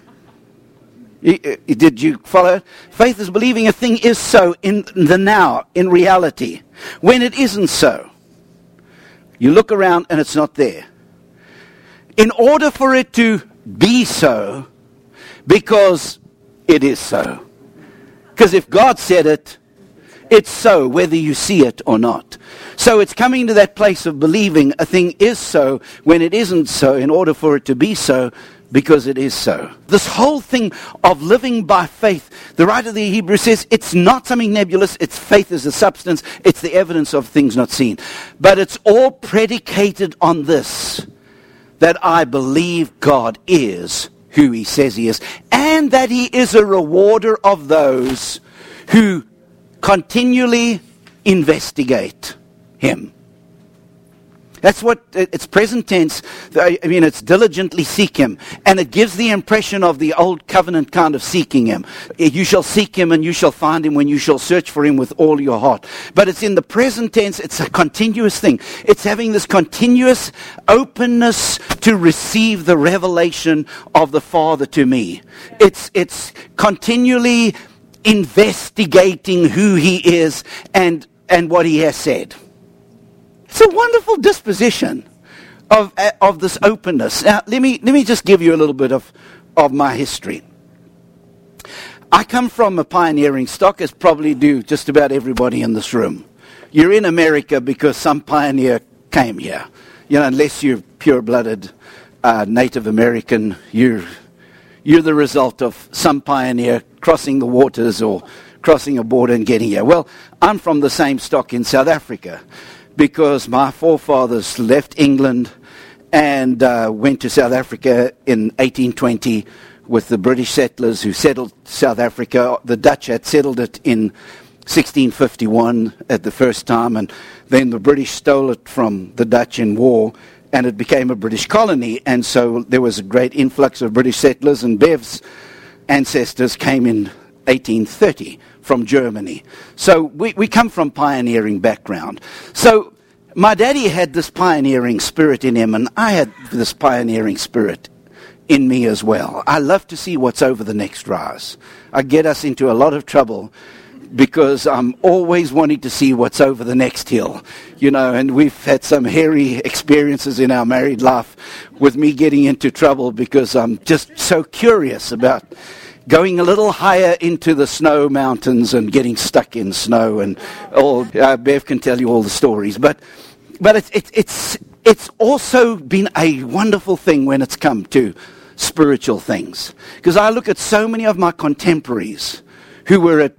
Did you follow? Faith is believing a thing is so in the now, in reality, when it isn't so. You look around and it's not there. In order for it to be so, because it is so. Because if God said it, it's so, whether you see it or not. So it's coming to that place of believing a thing is so when it isn't so, in order for it to be so, because it is so. This whole thing of living by faith, the writer of the Hebrews says it's not something nebulous. It's faith is the substance. It's the evidence of things not seen. But it's all predicated on this, that I believe God is who He says He is, and that He is a rewarder of those who continually investigate Him. That's what, it's present tense. I mean, it's diligently seek Him. And it gives the impression of the old covenant kind of seeking Him. You shall seek Him and you shall find Him when you shall search for Him with all your heart. But it's in the present tense. It's a continuous thing. It's having this continuous openness to receive the revelation of the Father to me. It's, it's continually investigating who he is and, and what he has said. It's a wonderful disposition of, of this openness. Now, let me, let me just give you a little bit of, of my history. I come from a pioneering stock, as probably do just about everybody in this room. You're in America because some pioneer came here. You know, unless you're pure-blooded uh, Native American, you're, you're the result of some pioneer crossing the waters or crossing a border and getting here. Well, I'm from the same stock in South Africa because my forefathers left England and uh, went to South Africa in eighteen twenty with the British settlers who settled South Africa. The Dutch had settled it in sixteen fifty-one at the first time, and then the British stole it from the Dutch in war, and it became a British colony. And so there was a great influx of British settlers, and Bev's ancestors came in eighteen thirty from Germany. So we, we come from pioneering background. So my daddy had this pioneering spirit in him, and I had this pioneering spirit in me as well. I love to see what's over the next rise. I get us into a lot of trouble because I'm always wanting to see what's over the next hill, you know, and we've had some hairy experiences in our married life with me getting into trouble because I'm just so curious about going a little higher into the snow mountains and getting stuck in snow, and all. Uh, Bev can tell you all the stories, but but it's it's it's it's also been a wonderful thing when it's come to spiritual things, because I look at so many of my contemporaries who were at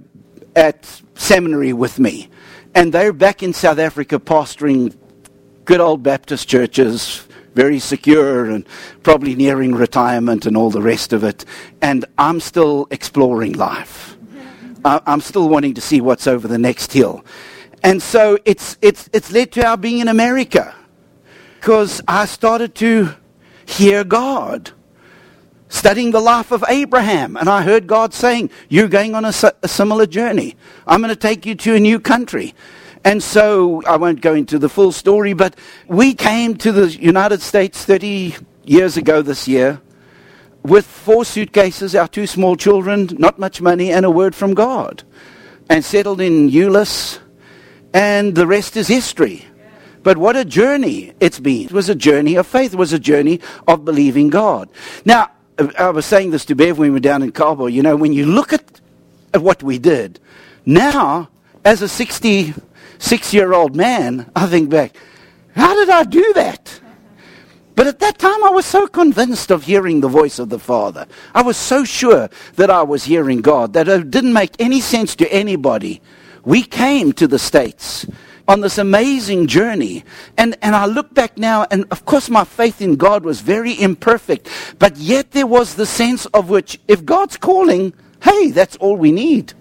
at seminary with me, and they're back in South Africa pastoring good old Baptist churches, very secure and probably nearing retirement and all the rest of it, and I'm still exploring life. I'm still wanting to see what's over the next hill. And so it's it's it's led to our being in America, because I started to hear God, studying the life of Abraham, and I heard God saying, you're going on a, a similar journey. I'm going to take you to a new country. And so I won't go into the full story, but we came to the United States thirty years ago this year with four suitcases, our two small children, not much money, and a word from God, and settled in Euless, and the rest is history. But what a journey it's been. It was a journey of faith. It was a journey of believing God. Now, I was saying this to Bev when we were down in Cabo. You know, when you look at, at what we did, now, as a sixty-six-year-old man, I think back, how did I do that? But at that time, I was so convinced of hearing the voice of the Father. I was so sure that I was hearing God that it didn't make any sense to anybody. We came to the States on this amazing journey. And, and I look back now, and of course my faith in God was very imperfect. But yet there was the sense of which, if God's calling, hey, that's all we need.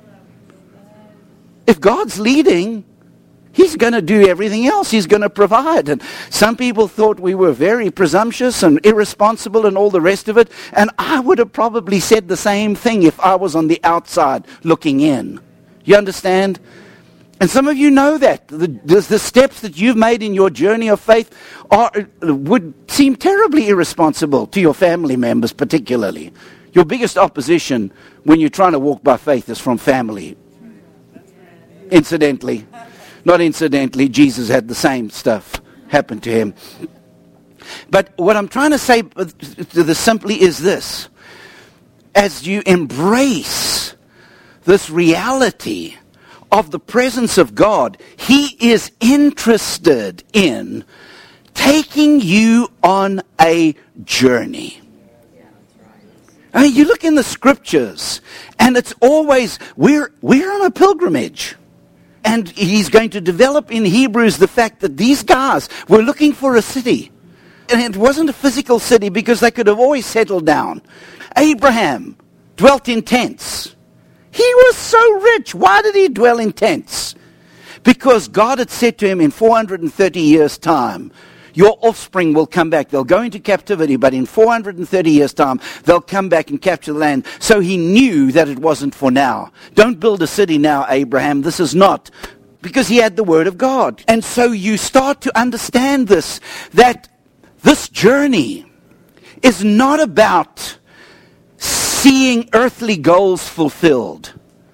If God's leading, He's going to do everything else. He's going to provide. And some people thought we were very presumptuous and irresponsible and all the rest of it. And I would have probably said the same thing if I was on the outside looking in. You understand? And some of you know that. The, the, the steps that you've made in your journey of faith are, would seem terribly irresponsible to your family members particularly. Your biggest opposition when you're trying to walk by faith is from family. Incidentally. Not incidentally, Jesus had the same stuff happen to him. But what I'm trying to say to the simply is this. As you embrace this reality of the presence of God, He is interested in taking you on a journey. I mean, you look in the scriptures, and it's always, we're, we're on a pilgrimage. And he's going to develop in Hebrews the fact that these guys were looking for a city. And it wasn't a physical city because they could have always settled down. Abraham dwelt in tents. He was so rich. Why did he dwell in tents? Because God had said to him in four hundred thirty years' time, your offspring will come back. They'll go into captivity, but in four hundred thirty years' time, they'll come back and capture the land. So he knew that it wasn't for now. Don't build a city now, Abraham. This is not. Because he had the word of God. And so you start to understand this, that this journey is not about seeing earthly goals fulfilled.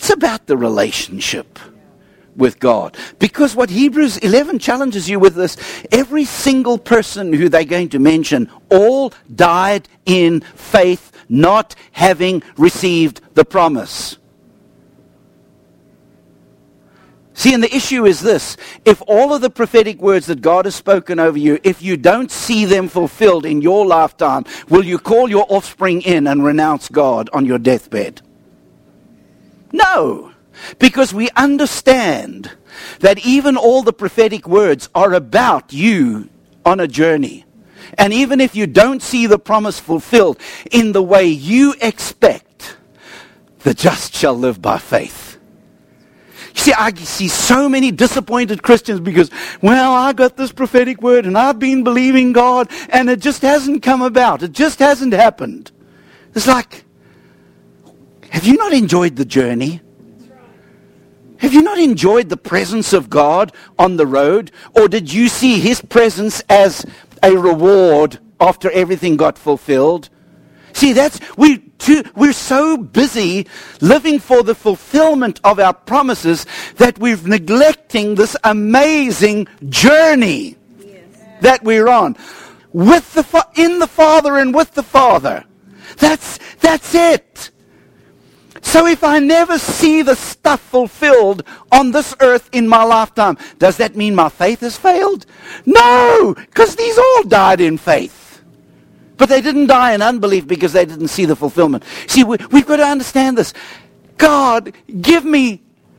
It's about the relationship with God. Because what Hebrews eleven challenges you with this, every single person who they're going to mention, all died in faith, not having received the promise. See, and the issue is this: if all of the prophetic words that God has spoken over you, if you don't see them fulfilled in your lifetime, will you call your offspring in and renounce God on your deathbed? No. Because we understand that even all the prophetic words are about you on a journey. And even if you don't see the promise fulfilled in the way you expect, the just shall live by faith. You see, I see so many disappointed Christians because, well, I got this prophetic word and I've been believing God and it just hasn't come about. It just hasn't happened. It's like, have you not enjoyed the journey? Have you not enjoyed the presence of God on the road? Or did you see His presence as a reward after everything got fulfilled? See, that's, we too, we're so busy living for the fulfillment of our promises that we're neglecting this amazing journey yes. that we're on. With the fa- in the Father and with the Father. That's, that's it. So if I never see the stuff fulfilled on this earth in my lifetime, does that mean my faith has failed? No, because these all died in faith. But they didn't die in unbelief because they didn't see the fulfillment. See, we, we've got to understand this. God, give me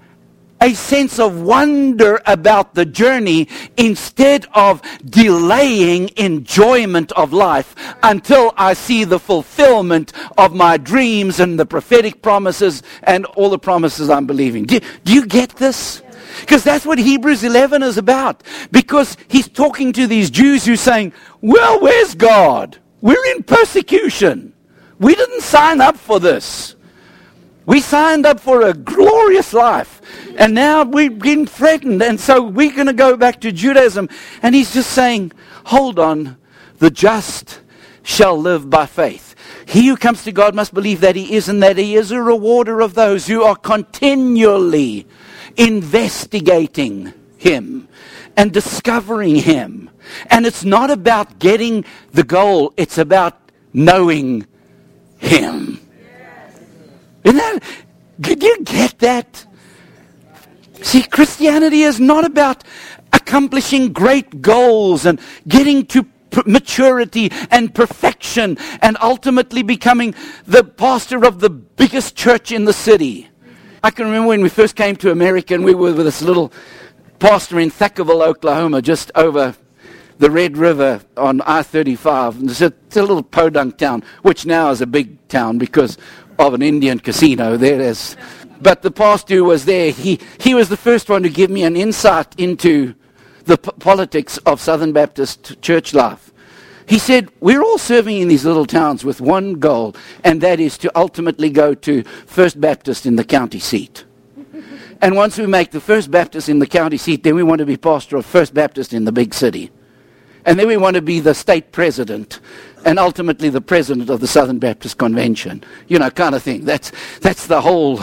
a sense of wonder about the journey instead of delaying enjoyment of life until I see the fulfillment of my dreams and the prophetic promises and all the promises I'm believing. Do, do you get this? Because that's what Hebrews eleven is about. Because he's talking to these Jews who are saying, well, where's God? We're in persecution. We didn't sign up for this. We signed up for a glorious life. And now we've been threatened. And so we're going to go back to Judaism. And he's just saying, hold on. The just shall live by faith. He who comes to God must believe that He is and that He is a rewarder of those who are continually investigating Him and discovering Him. And it's not about getting the goal. It's about knowing Him. Isn't that, did you get that? See, Christianity is not about accomplishing great goals and getting to p- maturity and perfection and ultimately becoming the pastor of the biggest church in the city. I can remember when we first came to America and we were with this little pastor in Thackerville, Oklahoma, just over the Red River on I thirty-five. It's a, it's a little podunk town, which now is a big town because of an Indian casino there is. But the pastor who was there, he, he was the first one to give me an insight into the p- politics of Southern Baptist church life. He said, we're all serving in these little towns with one goal, and that is to ultimately go to First Baptist in the county seat. And once we make the First Baptist in the county seat, then we want to be pastor of First Baptist in the big city. And then we want to be the state president and ultimately the president of the Southern Baptist Convention. You know, kind of thing. That's that's the whole,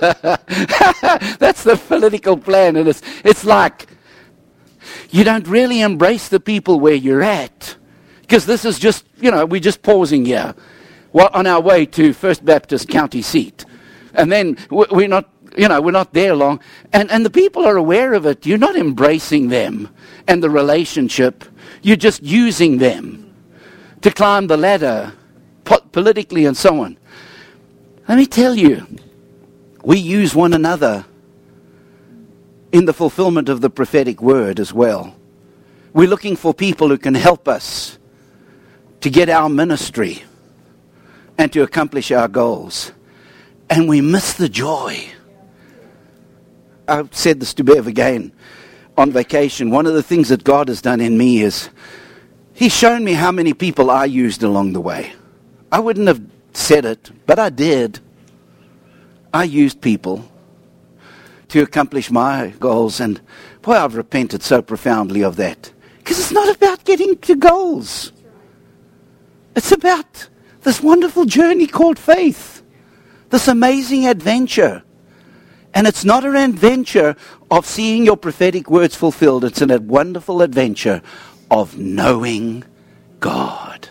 that's the political plan. And it's, it's like, you don't really embrace the people where you're at. Because this is just, you know, we're just pausing here well, on our way to First Baptist county seat. And then we're not, you know, we're not there long. And, and the people are aware of it. You're not embracing them and the relationship. You're just using them to climb the ladder po- politically and so on. Let me tell you, we use one another in the fulfillment of the prophetic word as well. We're looking for people who can help us to get our ministry and to accomplish our goals. And we miss the joy. I've said this to Bev again on vacation. One of the things that God has done in me is He's shown me how many people I used along the way. I wouldn't have said it, but I did. I used people to accomplish my goals, and boy, I've repented so profoundly of that. Because it's not about getting to goals. It's about this wonderful journey called faith. This amazing adventure. And it's not an adventure of seeing your prophetic words fulfilled. It's a wonderful adventure of knowing God.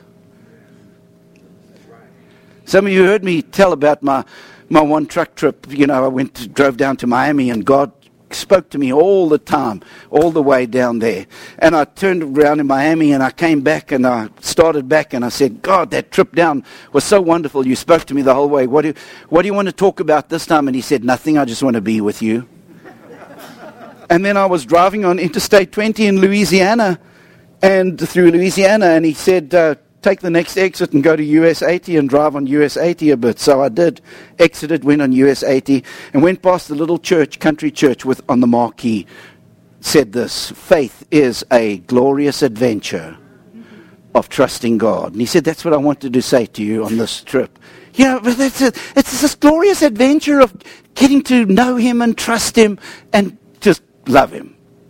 Some of you heard me tell about my, my one truck trip. You know, I went to, drove down to Miami, and God spoke to me all the time, all the way down there. And I turned around in Miami, and I came back, and I started back, and I said, God, that trip down was so wonderful. You spoke to me the whole way. What do you, what do you want to talk about this time? And he said, nothing. I just want to be with you. And then I was driving on Interstate twenty in Louisiana, and through Louisiana, and he said, uh, take the next exit and go to U S eighty and drive on U S eighty a bit. So I did. Exited, went on U S eighty, and went past the little church, country church, with on the marquee, said this: faith is a glorious adventure of trusting God. And he said, that's what I wanted to say to you on this trip. You know, but it's, a, it's this glorious adventure of getting to know him and trust him and just love him.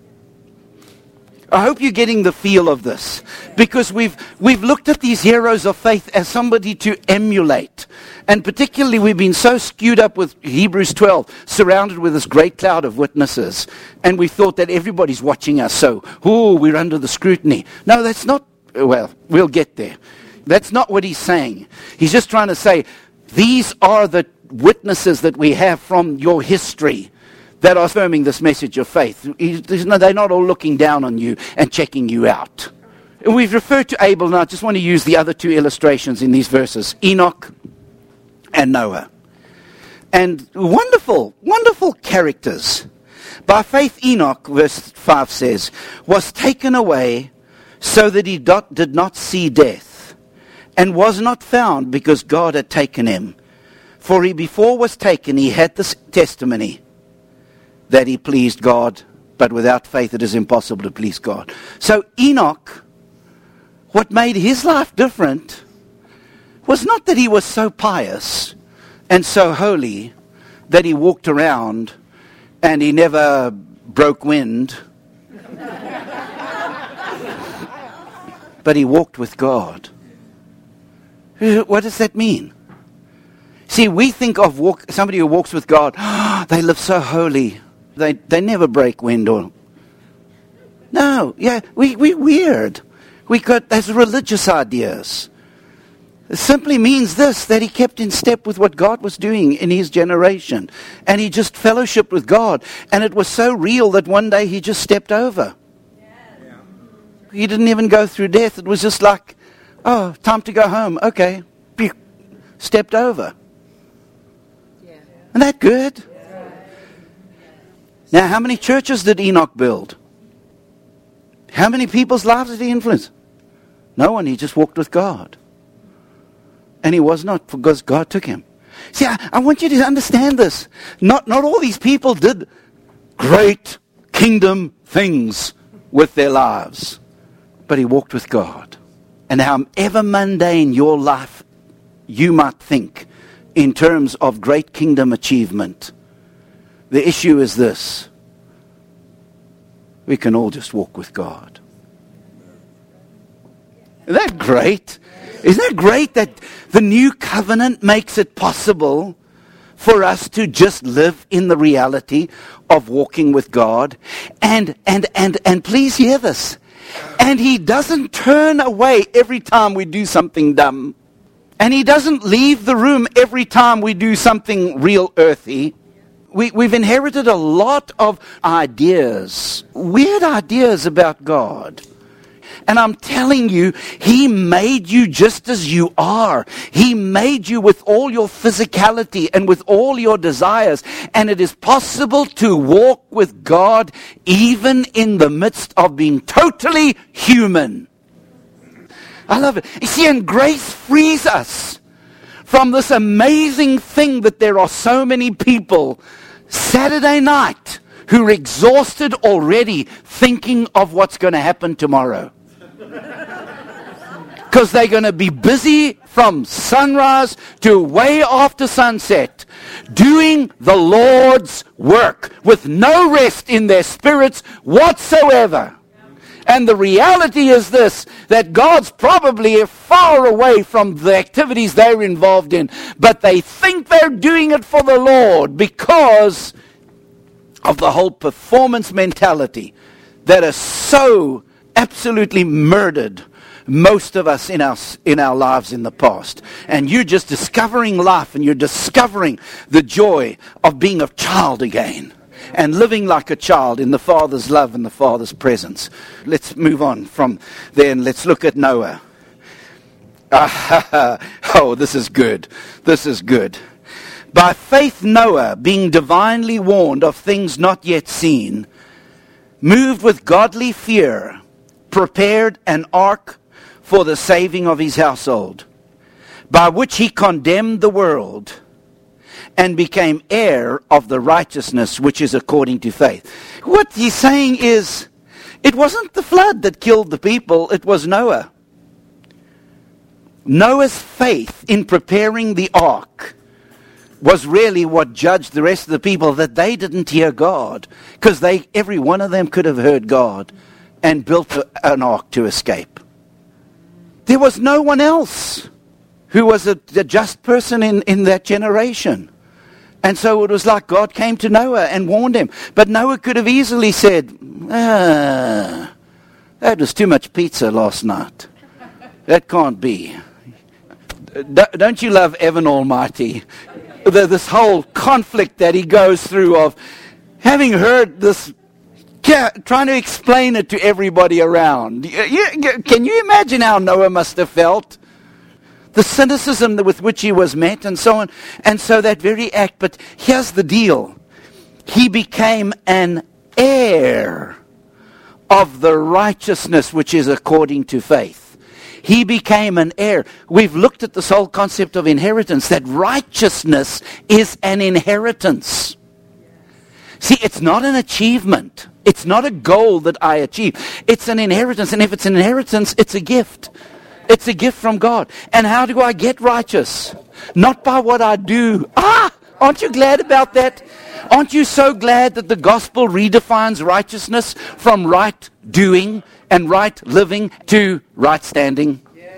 I hope you're getting the feel of this, because we've we've looked at these heroes of faith as somebody to emulate. And particularly we've been so skewed up with Hebrews twelve, surrounded with this great cloud of witnesses. And we thought that everybody's watching us, so, oh, we're under the scrutiny. No, that's not, well, we'll get there. That's not what he's saying. He's just trying to say, these are the witnesses that we have from your history that are affirming this message of faith. They're not all looking down on you and checking you out. We've referred to Abel, and I just want to use the other two illustrations in these verses, Enoch and Noah. And wonderful, wonderful characters. By faith, Enoch, verse five says, was taken away so that he did not see death, and was not found because God had taken him. For he before was taken, he had this testimony, that he pleased God, but without faith it is impossible to please God. So Enoch, what made his life different was not that he was so pious and so holy that he walked around and he never broke wind, but he walked with God. What does that mean? See, we think of walk, somebody who walks with God, oh, they live so holy. They they never break wind or... No, yeah, we, we weird. We got those religious ideas. It simply means this, that he kept in step with what God was doing in his generation. And he just fellowshiped with God. And it was so real that one day he just stepped over. Yeah. He didn't even go through death. It was just like, oh, time to go home. Okay. Stepped over. Yeah. Isn't that good? Now, how many churches did Enoch build? How many people's lives did he influence? No one. He just walked with God. And he was not, because God took him. See, I, I want you to understand this. Not, not all these people did great kingdom things with their lives. But he walked with God. And however mundane your life you might think in terms of great kingdom achievement, the issue is this: we can all just walk with God. Isn't that great? Isn't that great that the new covenant makes it possible for us to just live in the reality of walking with God? And, and, and, and please hear this. And he doesn't turn away every time we do something dumb. And he doesn't leave the room every time we do something real earthy. We, we've inherited a lot of ideas, weird ideas about God. And I'm telling you, he made you just as you are. He made you with all your physicality and with all your desires. And it is possible to walk with God even in the midst of being totally human. I love it. You see, and grace frees us from this amazing thing that there are so many people Saturday night who are exhausted already thinking of what's going to happen tomorrow. Because they're going to be busy from sunrise to way after sunset doing the Lord's work with no rest in their spirits whatsoever. And the reality is this, that God's probably far away from the activities they're involved in, but they think they're doing it for the Lord because of the whole performance mentality that has so absolutely murdered most of us in our in our lives in the past. And you're just discovering life, and you're discovering the joy of being a child again and living like a child in the Father's love and the Father's presence. Let's move on from there and let's look at Noah. Oh, this is good. This is good. By faith Noah, being divinely warned of things not yet seen, moved with godly fear, prepared an ark for the saving of his household, by which he condemned the world and became heir of the righteousness which is according to faith. What he's saying is, it wasn't the flood that killed the people, it was Noah. Noah's faith in preparing the ark was really what judged the rest of the people, that they didn't hear God, because they, every one of them could have heard God and built a, an ark to escape. There was no one else who was a, a just person in, in that generation. And so it was like God came to Noah and warned him. But Noah could have easily said, ah, that was too much pizza last night. That can't be. Don't you love Evan Almighty? The, this whole conflict that he goes through of having heard this, trying to explain it to everybody around. Can you imagine how Noah must have felt? The cynicism with which he was met and so on. And so that very act, but here's the deal. He became an heir of the righteousness which is according to faith. He became an heir. We've looked at this whole concept of inheritance, that righteousness is an inheritance. See, it's not an achievement. It's not a goal that I achieve. It's an inheritance. And if it's an inheritance, it's a gift. It's a gift from God. And how do I get righteous? Not by what I do. Ah, aren't you glad about that? Aren't you so glad that the gospel redefines righteousness from right doing and right living to right standing?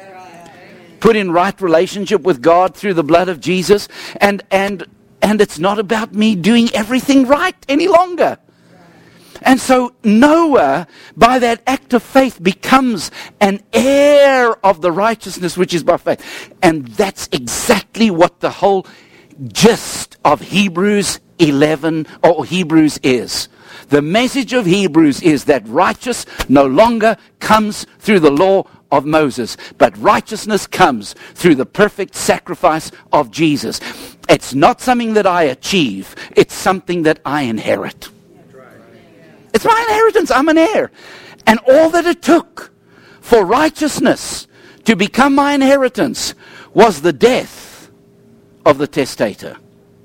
Put in right relationship with God through the blood of Jesus. And, and, and it's not about me doing everything right any longer. And so Noah, by that act of faith, becomes an heir of the righteousness which is by faith. And that's exactly what the whole gist of Hebrews eleven, or Hebrews is. The message of Hebrews is that righteous no longer comes through the law of Moses, but righteousness comes through the perfect sacrifice of Jesus. It's not something that I achieve, it's something that I inherit. It's my inheritance. I'm an heir. And all that it took for righteousness to become my inheritance was the death of the testator.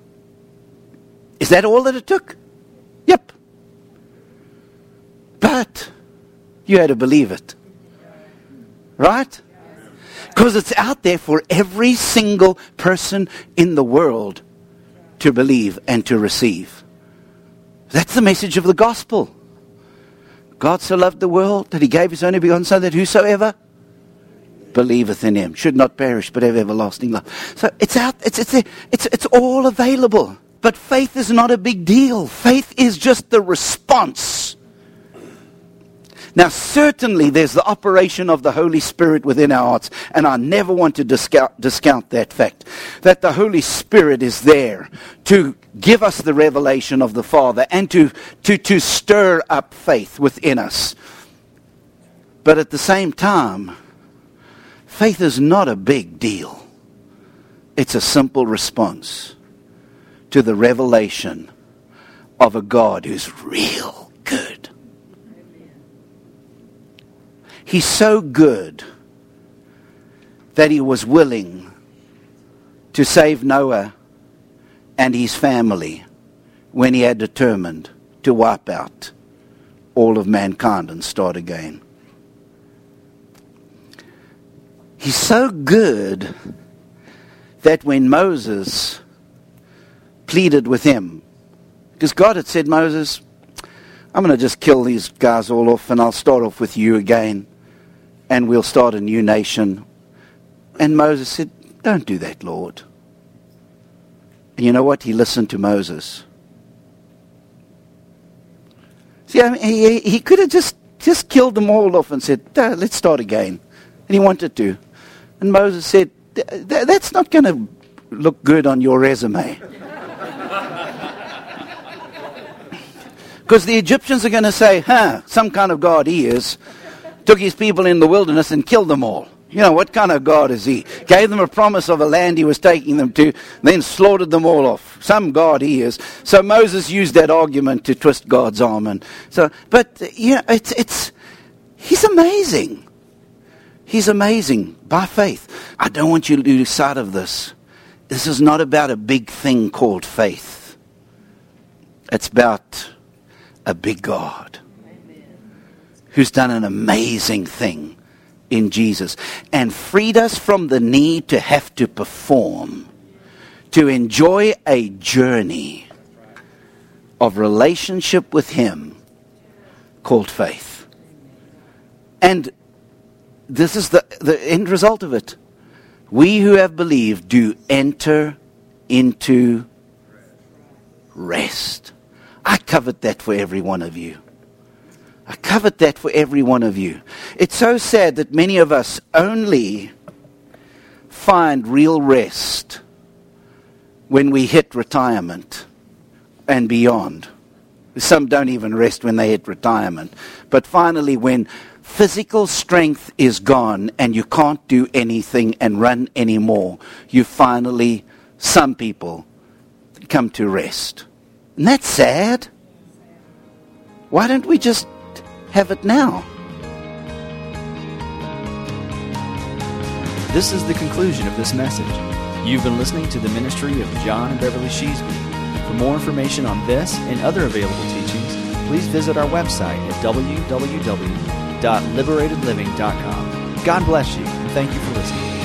Is that all that it took? Yep. But you had to believe it. Right? Because it's out there for every single person in the world to believe and to receive. That's the message of the gospel. God so loved the world that he gave his only begotten Son, that whosoever believeth in him should not perish but have everlasting life. So it's out, it's it's it's it's all available. But faith is not a big deal. Faith is just the response. Now, certainly there's the operation of the Holy Spirit within our hearts, and I never want to discount, discount that fact, that the Holy Spirit is there to give us the revelation of the Father and to, to, to stir up faith within us. But at the same time, faith is not a big deal. It's a simple response to the revelation of a God who's real good. He's so good that he was willing to save Noah and his family when he had determined to wipe out all of mankind and start again. He's so good that when Moses pleaded with him, because God had said, Moses, I'm going to just kill these guys all off and I'll start off with you again. And we'll start a new nation. And Moses said, don't do that, Lord. And you know what? He listened to Moses. See, I mean, he, he could have just, just killed them all off and said, "Uh, let's start again." And he wanted to. And Moses said, that's not going to look good on your resume. Because the Egyptians are going to say, huh, some kind of God he is. Took his people in the wilderness and killed them all. You know, what kind of God is he? Gave them a promise of a land he was taking them to, then slaughtered them all off. Some God he is. So Moses used that argument to twist God's arm. And so, but, yeah, it's, it's, he's amazing. He's amazing by faith. I don't want you to lose sight of this. This is not about a big thing called faith. It's about a big God who's done an amazing thing in Jesus and freed us from the need to have to perform, to enjoy a journey of relationship with him called faith. And this is the, the end result of it. We who have believed do enter into rest. I covered that for every one of you. I covered that for every one of you. It's so sad that many of us only find real rest when we hit retirement and beyond. Some don't even rest when they hit retirement. But finally, when physical strength is gone and you can't do anything and run anymore, you finally, some people, come to rest. And that's sad. Why don't we just have it now? This is the conclusion of this message. You've been listening to the ministry of John and Beverly Sheasby. For more information on this and other available teachings, please visit our website at w w w dot liberated living dot com. God bless you, and thank you for listening.